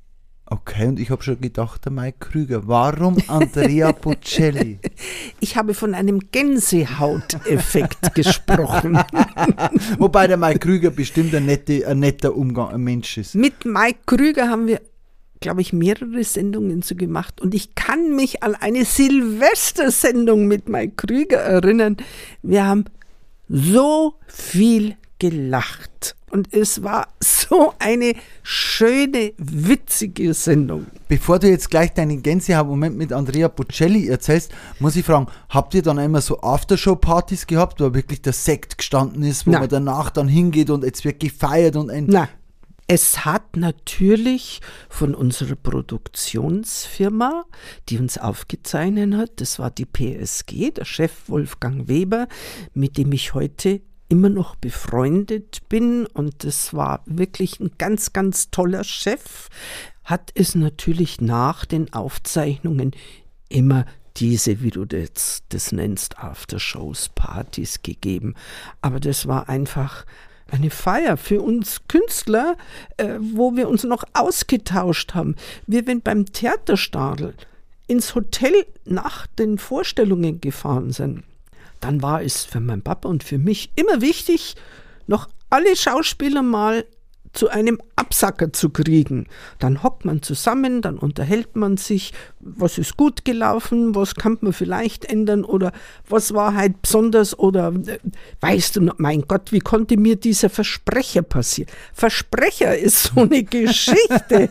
Okay, und ich habe schon gedacht, der Mike Krüger. Warum Andrea Bocelli? Ich habe von einem Gänsehauteffekt gesprochen. Wobei der Mike Krüger bestimmt ein, nette, ein netter Umgang, ein Mensch ist. Mit Mike Krüger haben wir, glaube ich, mehrere Sendungen so gemacht. Und ich kann mich an eine Silvestersendung mit Mike Krüger erinnern. Wir haben so viel gelacht. Und es war so eine schöne, witzige Sendung. Bevor du jetzt gleich deinen Gänsehaut-Moment mit Andrea Bocelli erzählst, muss ich fragen, habt ihr dann einmal so Aftershow-Partys gehabt, wo wirklich der Sekt gestanden ist, wo Nein. man danach dann hingeht und jetzt wird gefeiert und ein... Nein. Es hat natürlich von unserer Produktionsfirma, die uns aufgezeichnet hat, das war die P S G, der Chef Wolfgang Weber, mit dem ich heute immer noch befreundet bin, und das war wirklich ein ganz, ganz toller Chef, hat es natürlich nach den Aufzeichnungen immer diese, wie du das, das nennst, Aftershows, Partys gegeben. Aber das war einfach eine Feier für uns Künstler, äh, wo wir uns noch ausgetauscht haben. Wir, wenn beim Theaterstadl ins Hotel nach den Vorstellungen gefahren sind, dann war es für meinen Papa und für mich immer wichtig, noch alle Schauspieler mal zu einem Absacker zu kriegen. Dann hockt man zusammen, dann unterhält man sich, was ist gut gelaufen, was kann man vielleicht ändern oder was war halt besonders oder äh, weißt du noch, mein Gott, wie konnte mir dieser Versprecher passieren? Versprecher ist so eine Geschichte.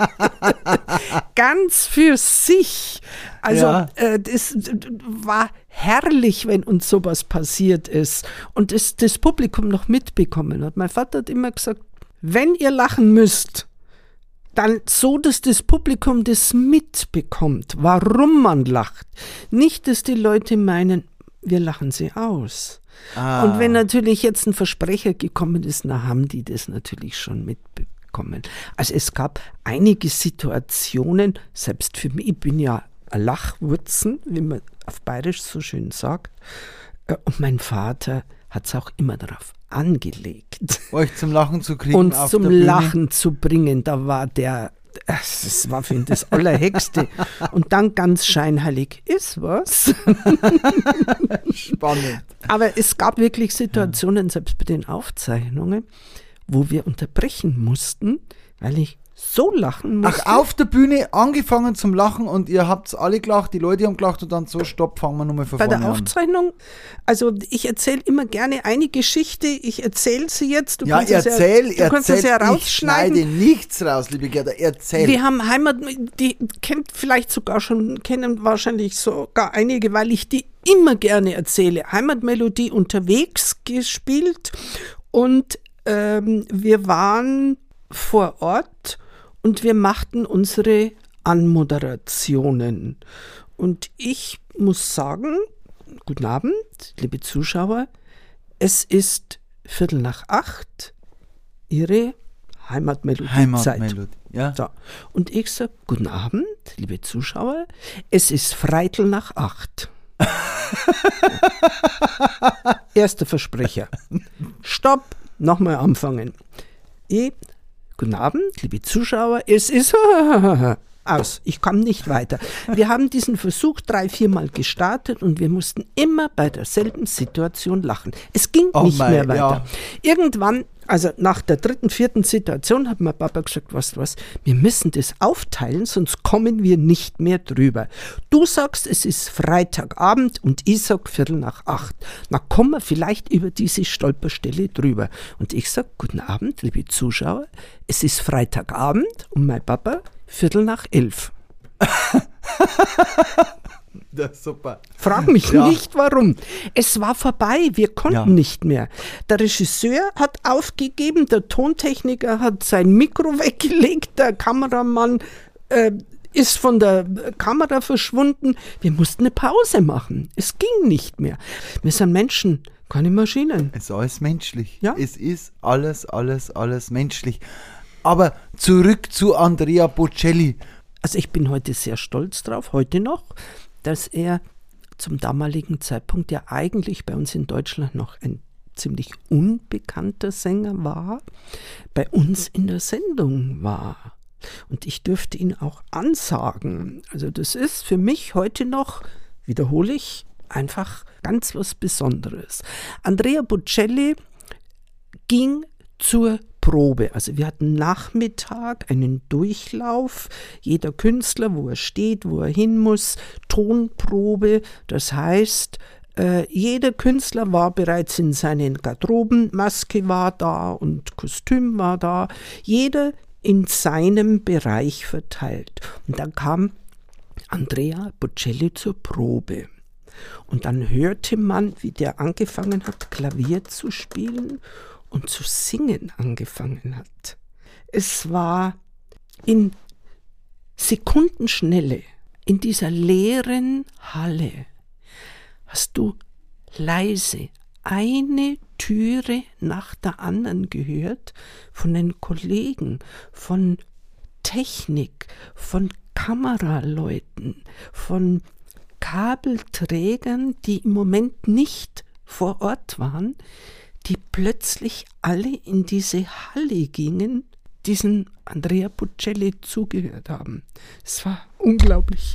Ganz für sich. Also Ja. äh, das war herrlich, wenn uns sowas passiert ist und es das Publikum noch mitbekommen hat. Mein Vater hat immer gesagt, wenn ihr lachen müsst, dann so, dass das Publikum das mitbekommt, warum man lacht. Nicht, dass die Leute meinen, wir lachen sie aus. Ah. Und wenn natürlich jetzt ein Versprecher gekommen ist, dann haben die das natürlich schon mitbekommen. Also es gab einige Situationen, selbst für mich, ich bin ja ein Lachwurzen, wie man auf Bayerisch so schön sagt, und mein Vater hat es auch immer darauf angelegt, Euch zum Lachen zu kriegen. uns auf zum der Bühne. Lachen zu bringen. Da war der, das war für ihn das Allerhexte. Und dann ganz scheinheilig, ist was. Spannend. Aber es gab wirklich Situationen, selbst bei den Aufzeichnungen, wo wir unterbrechen mussten, weil ich so lachen musste. Ach, auf der Bühne angefangen zum Lachen und ihr habt alle gelacht, die Leute haben gelacht und dann so, stopp, fangen wir nochmal von Bei vorne der an. Aufzeichnung, also ich erzähle immer gerne eine Geschichte, ich erzähle sie jetzt. Du Ja, kannst es erzähl, ja, du kannst es erzähl, ja ich rausschneiden. schneide nichts raus, liebe Gerda, erzähl. Wir haben Heimat, die kennt vielleicht sogar schon, kennen wahrscheinlich sogar einige, weil ich die immer gerne erzähle. Heimatmelodie unterwegs gespielt und ähm, wir waren vor Ort und wir machten unsere Anmoderationen. Und ich muss sagen, guten Abend, liebe Zuschauer, es ist Viertel nach acht, Ihre Heimatmelodie-Zeit. Heimatmelodie, ja. So. Und ich sage, guten Abend, liebe Zuschauer, es ist Vreitel nach acht. Erster Versprecher. Stopp, nochmal anfangen. Ich, guten Abend, liebe Zuschauer, es ist aus. Ich komme nicht weiter. Wir haben diesen Versuch drei, viermal gestartet und wir mussten immer bei derselben Situation lachen. Es ging Oh nicht mein, mehr weiter. ja. Irgendwann, also nach der dritten, vierten Situation, hat mein Papa gesagt, weißt du was, wir müssen das aufteilen, sonst kommen wir nicht mehr drüber. Du sagst, es ist Freitagabend und ich sag Viertel nach acht. Na, kommen wir vielleicht über diese Stolperstelle drüber. Und ich sag, guten Abend, liebe Zuschauer, es ist Freitagabend und mein Papa Viertel nach elf. Das ist super. Frag mich Ja. nicht, warum. Es war vorbei, wir konnten Ja. nicht mehr. Der Regisseur hat aufgegeben, der Tontechniker hat sein Mikro weggelegt, der Kameramann äh, ist von der Kamera verschwunden. Wir mussten eine Pause machen. Es ging nicht mehr. Wir sind Menschen, keine Maschinen. Es ist alles menschlich. Ja. Es ist alles, alles, alles menschlich. Aber zurück zu Andrea Bocelli. Also ich bin heute sehr stolz drauf, heute noch, dass er zum damaligen Zeitpunkt ja eigentlich bei uns in Deutschland noch ein ziemlich unbekannter Sänger war, bei uns in der Sendung war. Und ich dürfte ihn auch ansagen. Also das ist für mich heute noch, wiederhole ich, einfach ganz was Besonderes. Andrea Bocelli ging zur Probe. Also wir hatten Nachmittag einen Durchlauf. Jeder Künstler, wo er steht, wo er hin muss, Tonprobe. Das heißt, äh, jeder Künstler war bereits in seinen Garderoben. Maske war da und Kostüm war da. Jeder in seinem Bereich verteilt. Und dann kam Andrea Bocelli zur Probe. Und dann hörte man, wie der angefangen hat, Klavier zu spielen und zu singen angefangen hat. Es war in Sekundenschnelle, in dieser leeren Halle, hast du leise eine Türe nach der anderen gehört von den Kollegen, von Technik, von Kameraleuten, von Kabelträgern, die im Moment nicht vor Ort waren, die plötzlich alle in diese Halle gingen, diesen Andrea Bocelli zugehört haben. Es war unglaublich.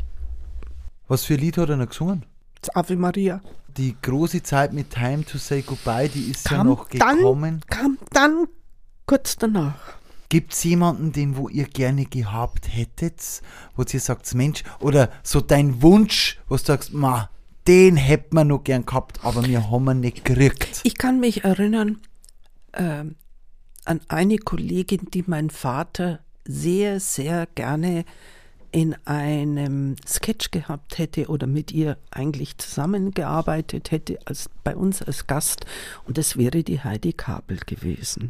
Was für ein Lied hat er noch gesungen? Das Ave Maria. Die große Zeit mit Time to Say Goodbye, die ist Kam ja noch gekommen. Dann, kam dann kurz danach. Gibt es jemanden, den wo ihr gerne gehabt hättet, wo ihr sagt, Mensch, oder so dein Wunsch, wo du sagst, ma, den hätten wir noch gern gehabt, aber wir haben ihn nicht gekriegt. Ich kann mich erinnern äh, an eine Kollegin, die mein Vater sehr, sehr gerne in einem Sketch gehabt hätte oder mit ihr eigentlich zusammengearbeitet hätte, als bei uns als Gast. Und das wäre die Heidi Kabel gewesen.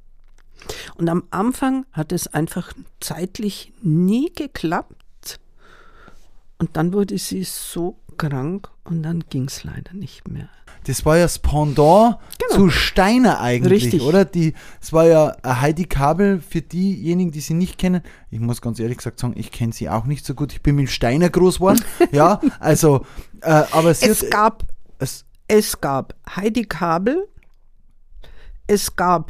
Und am Anfang hat es einfach zeitlich nie geklappt. Und dann wurde sie so krank und dann ging es leider nicht mehr. Das war ja das Pendant Genau. zu Steiner eigentlich, Richtig. oder? Die, es war ja Heidi Kabel für diejenigen, die sie nicht kennen. Ich muss ganz ehrlich gesagt sagen, ich kenne sie auch nicht so gut. Ich bin mit Steiner groß geworden. Ja, also, äh, aber sie Es hat, gab, es, es gab Heidi Kabel, es gab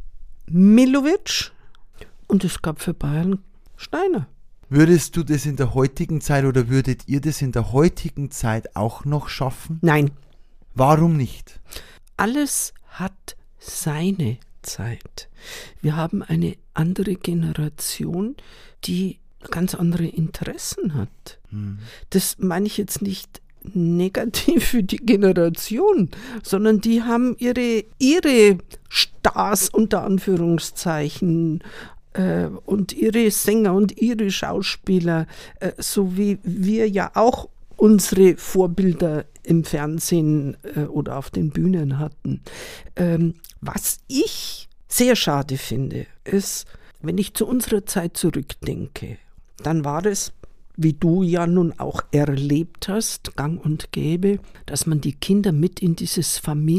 Milovic und es gab für Bayern Steiner. würdest du das in der heutigen Zeit oder würdet ihr das in der heutigen Zeit auch noch schaffen? Nein, Warum nicht? alles hat seine Zeit. Wir haben eine andere Generation, die ganz andere Interessen hat. Hm. Das meine ich jetzt nicht negativ für die Generation, sondern die haben ihre, ihre Stars unter Anführungszeichen äh, und ihre Sänger und ihre Schauspieler, äh, so wie wir ja auch unsere Vorbilder im Fernsehen äh, oder auf den Bühnen hatten. Ähm, was ich sehr schade finde, ist, wenn ich zu unserer Zeit zurückdenke, dann war es, wie du ja nun auch erlebt hast, gang und gäbe, dass man die Kinder mit in dieses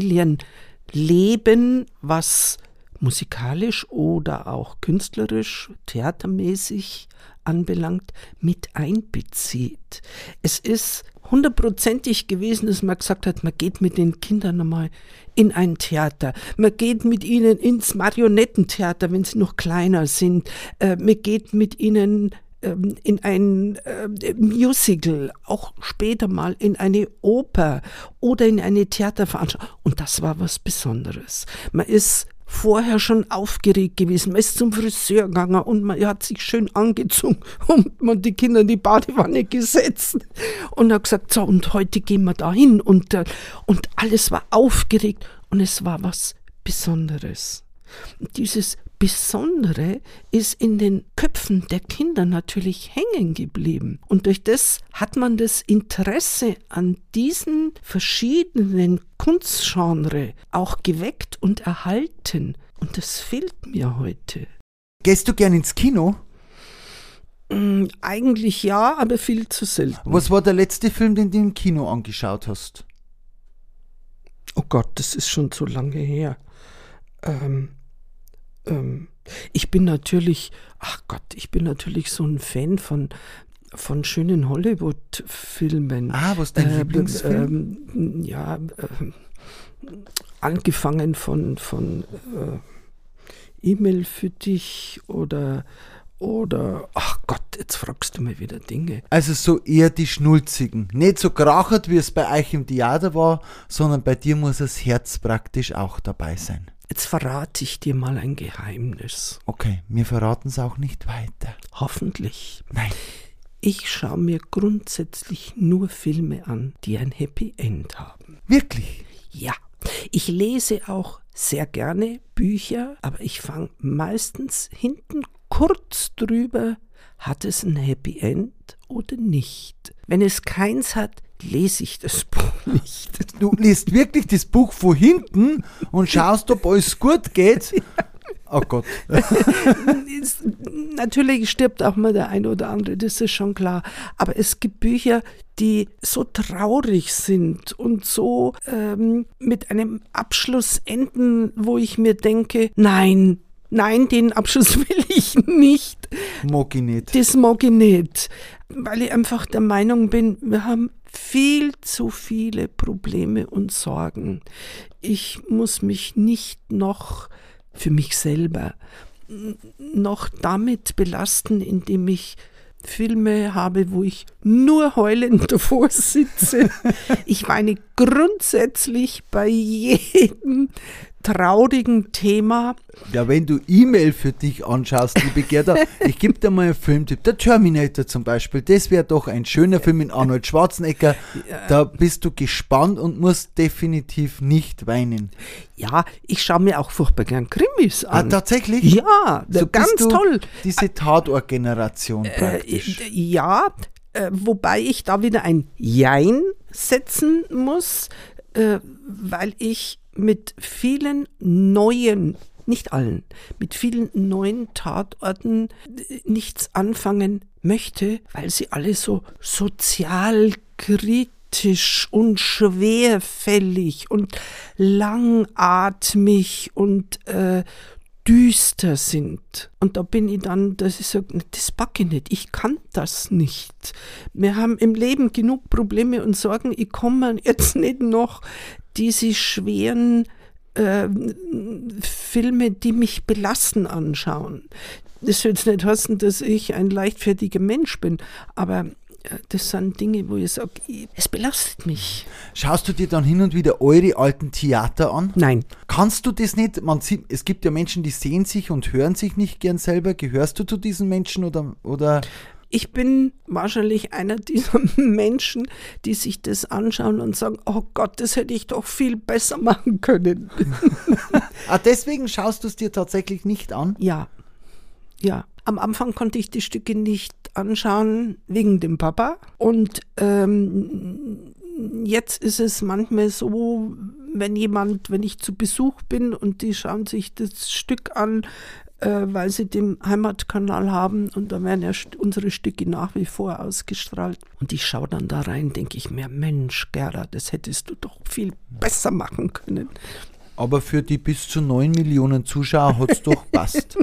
Familienleben, was musikalisch oder auch künstlerisch, theatermäßig anbelangt, mit einbezieht. Es ist hundertprozentig gewesen, dass man gesagt hat, man geht mit den Kindern einmal in ein Theater, man geht mit ihnen ins Marionettentheater, wenn sie noch kleiner sind, äh, man geht mit ihnen ähm, in ein äh, Musical, auch später mal in eine Oper oder in eine Theaterveranstaltung. Und das war was Besonderes. Man ist vorher schon aufgeregt gewesen. Man ist zum Friseur gegangen und man hat sich schön angezogen und man die Kinder in die Badewanne gesetzt und hat gesagt, so, und heute gehen wir da hin und, und alles war aufgeregt und es war was Besonderes. Und dieses Besondere ist in den Köpfen der Kinder natürlich hängen geblieben. Und durch das hat man das Interesse an diesen verschiedenen Kunstgenres auch geweckt und erhalten. Und das fehlt mir heute. Gehst du gern ins Kino? Mm, eigentlich ja, aber viel zu selten. Was war der letzte Film, den du im Kino angeschaut hast? Oh Gott, das ist schon so lange her. Ähm... Ich bin natürlich, ach Gott, ich bin natürlich so ein Fan von, von schönen Hollywood-Filmen. Ah, was ist dein äh, Lieblingsfilm? Ähm, ja, äh, angefangen von, von äh, E-Mail für dich oder, oder, ach Gott, jetzt fragst du mir wieder Dinge. Also so eher die Schnulzigen. Nicht so krachert, wie es bei euch im Theater war, sondern bei dir muss das Herz praktisch auch dabei sein. Jetzt verrate ich dir mal ein Geheimnis. Okay, wir verraten es auch nicht weiter. Hoffentlich. Nein. Ich schaue mir grundsätzlich nur Filme an, die ein Happy End haben. Wirklich? Ja. Ich lese auch sehr gerne Bücher, aber ich fange meistens hinten kurz drüber, hat es ein Happy End oder nicht. Wenn es keins hat, lese ich das Buch nicht. Du liest wirklich das Buch von hinten und schaust, ob alles gut geht? Ja. Oh Gott. Natürlich stirbt auch mal der eine oder andere, das ist schon klar. Aber es gibt Bücher, die so traurig sind und so ähm, mit einem Abschluss enden, wo ich mir denke, nein, nein, den Abschluss will ich nicht. Mag ich nicht. Das mag ich nicht. Weil ich einfach der Meinung bin, wir haben viel zu viele Probleme und Sorgen. Ich muss mich nicht noch für mich selber noch damit belasten, indem ich Filme habe, wo ich nur heulend davor sitze. Ich weine grundsätzlich bei jedem traurigen Thema. Ja, wenn du E-Mail für dich anschaust, liebe Gerda, ich gebe dir mal einen Filmtipp. Der Terminator zum Beispiel, das wäre doch ein schöner Film mit Arnold Schwarzenegger. Da bist du gespannt und musst definitiv nicht weinen. Ja, ich schaue mir auch furchtbar gern Krimis an. Ah, tatsächlich? Ja, so ganz bist du toll. Diese Tatort-Generation praktisch. Äh, ja, äh, wobei ich da wieder ein Jein setzen muss, äh, weil ich mit vielen neuen, nicht allen, mit vielen neuen Tatorten nichts anfangen möchte, weil sie alle so sozialkritisch und schwerfällig und langatmig und äh, düster sind. Und da bin ich dann, dass ich sage, das packe ich nicht, ich kann das nicht. Wir haben im Leben genug Probleme und Sorgen, ich komme jetzt nicht noch diese schweren äh, Filme, die mich belasten, anschauen. Das soll jetzt nicht heißen, dass ich ein leichtfertiger Mensch bin, aber das sind Dinge, wo ich sage, es belastet mich. Schaust du dir dann hin und wieder eure alten Theater an? Nein. Kannst du das nicht? Man sieht, es gibt ja Menschen, die sehen sich und hören sich nicht gern selber. Gehörst du zu diesen Menschen oder... oder? Ich bin wahrscheinlich einer dieser Menschen, die sich das anschauen und sagen, oh Gott, das hätte ich doch viel besser machen können. Ah, deswegen schaust du es dir tatsächlich nicht an? Ja, ja. Am Anfang konnte ich die Stücke nicht anschauen wegen dem Papa. Und ähm, jetzt ist es manchmal so, wenn jemand, wenn ich zu Besuch bin und die schauen sich das Stück an, äh, weil sie den Heimatkanal haben und da werden ja unsere Stücke nach wie vor ausgestrahlt. Und ich schaue dann da rein, denke ich mir, Mensch, Gerda, das hättest du doch viel besser machen können. Aber für die bis zu neun Millionen Zuschauer hat es doch passt.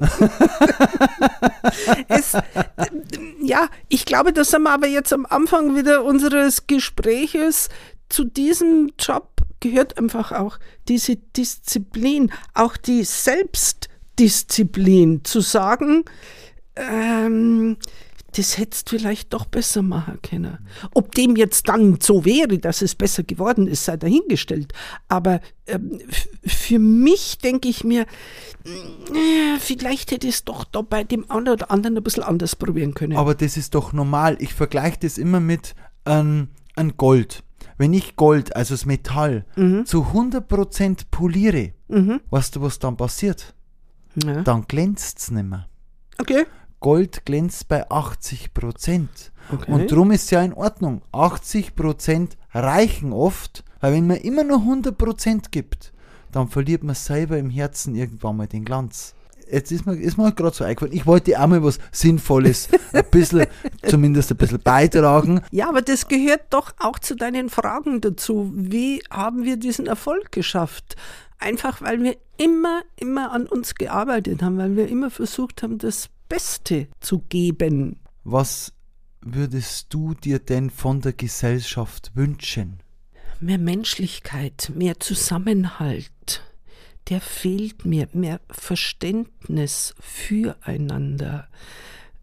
es, ja, ich glaube, das sind wir aber jetzt am Anfang wieder unseres Gespräches. Zu diesem Job gehört einfach auch diese Disziplin, auch die Selbstdisziplin, zu sagen, ähm, das hättest du vielleicht doch besser machen können. Ob dem jetzt dann so wäre, dass es besser geworden ist, sei dahingestellt. Aber ähm, f- für mich denke ich mir, äh, vielleicht hätte ich es doch da bei dem einen oder anderen ein bisschen anders probieren können. Aber das ist doch normal. Ich vergleiche das immer mit ähm, einem Gold. Wenn ich Gold, also das Metall, mhm. zu hundert Prozent poliere, mhm. weißt du, was dann passiert? Ja. Dann glänzt es nicht mehr. Okay. Gold glänzt bei achtzig Prozent. Okay. Und darum ist es ja in Ordnung. achtzig Prozent reichen oft, weil wenn man immer nur hundert Prozent gibt, dann verliert man selber im Herzen irgendwann mal den Glanz. Jetzt ist mir, ist mir gerade so eingefallen, ich wollte auch mal was Sinnvolles, ein bisschen, zumindest ein bisschen beitragen. Ja, aber das gehört doch auch zu deinen Fragen dazu. Wie haben wir diesen Erfolg geschafft? Einfach, weil wir immer, immer an uns gearbeitet haben, weil wir immer versucht haben, das Beste zu geben. Was würdest du dir denn von der Gesellschaft wünschen? Mehr Menschlichkeit, mehr Zusammenhalt. Der fehlt mir, mehr Verständnis füreinander.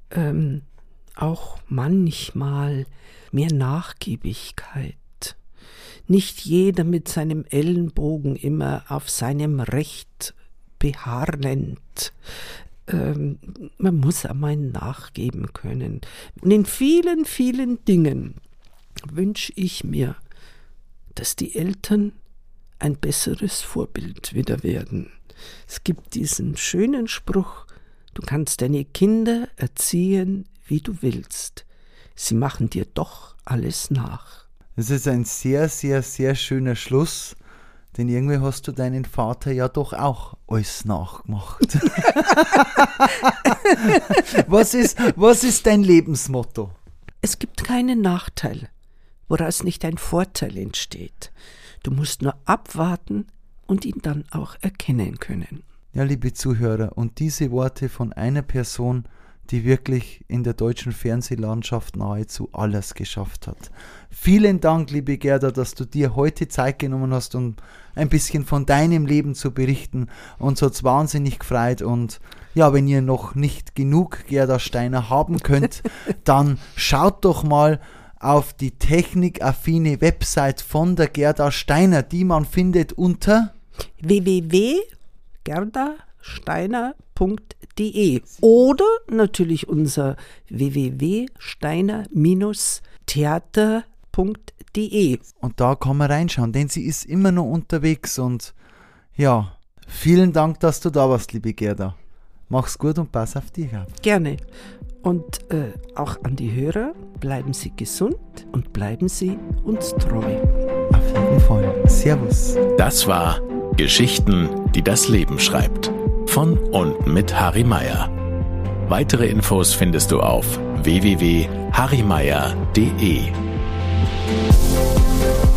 ähm, auch manchmal mehr Nachgiebigkeit. Nicht jeder mit seinem Ellenbogen immer auf seinem Recht beharrend. Ähm, man muss einmal nachgeben können. Und in vielen, vielen Dingen wünsche ich mir, dass die Eltern ein besseres Vorbild wieder werden. Es gibt diesen schönen Spruch: Du kannst deine Kinder erziehen, wie du willst. Sie machen dir doch alles nach. Das ist ein sehr, sehr, sehr schöner Schluss, denn irgendwie hast du deinen Vater ja doch auch alles nachgemacht. was ist, was ist dein Lebensmotto? Es gibt keinen Nachteil, woraus nicht ein Vorteil entsteht. Du musst nur abwarten und ihn dann auch erkennen können. Ja, liebe Zuhörer, und diese Worte von einer Person, die wirklich in der deutschen Fernsehlandschaft nahezu alles geschafft hat. Vielen Dank, liebe Gerda, dass du dir heute Zeit genommen hast, um ein bisschen von deinem Leben zu berichten. Uns hat es wahnsinnig gefreut, und ja, wenn ihr noch nicht genug Gerda Steiner haben könnt, dann schaut doch mal auf die technikaffine Website von der Gerda Steiner, die man findet unter w w w punkt gerda steiner punkt de oder natürlich unser w w w punkt steiner theater punkt de. Und da kann man reinschauen, denn sie ist immer noch unterwegs. Und ja, vielen Dank, dass du da warst, liebe Gerda. Mach's gut und pass auf dich auf. Gerne. Und äh, auch an die Hörer, bleiben Sie gesund und bleiben Sie uns treu. Auf jeden Fall. Servus. Das war Geschichten, die das Leben schreibt. Von und mit Harry Meyer. Weitere Infos findest du auf w w w punkt harry meyer punkt de.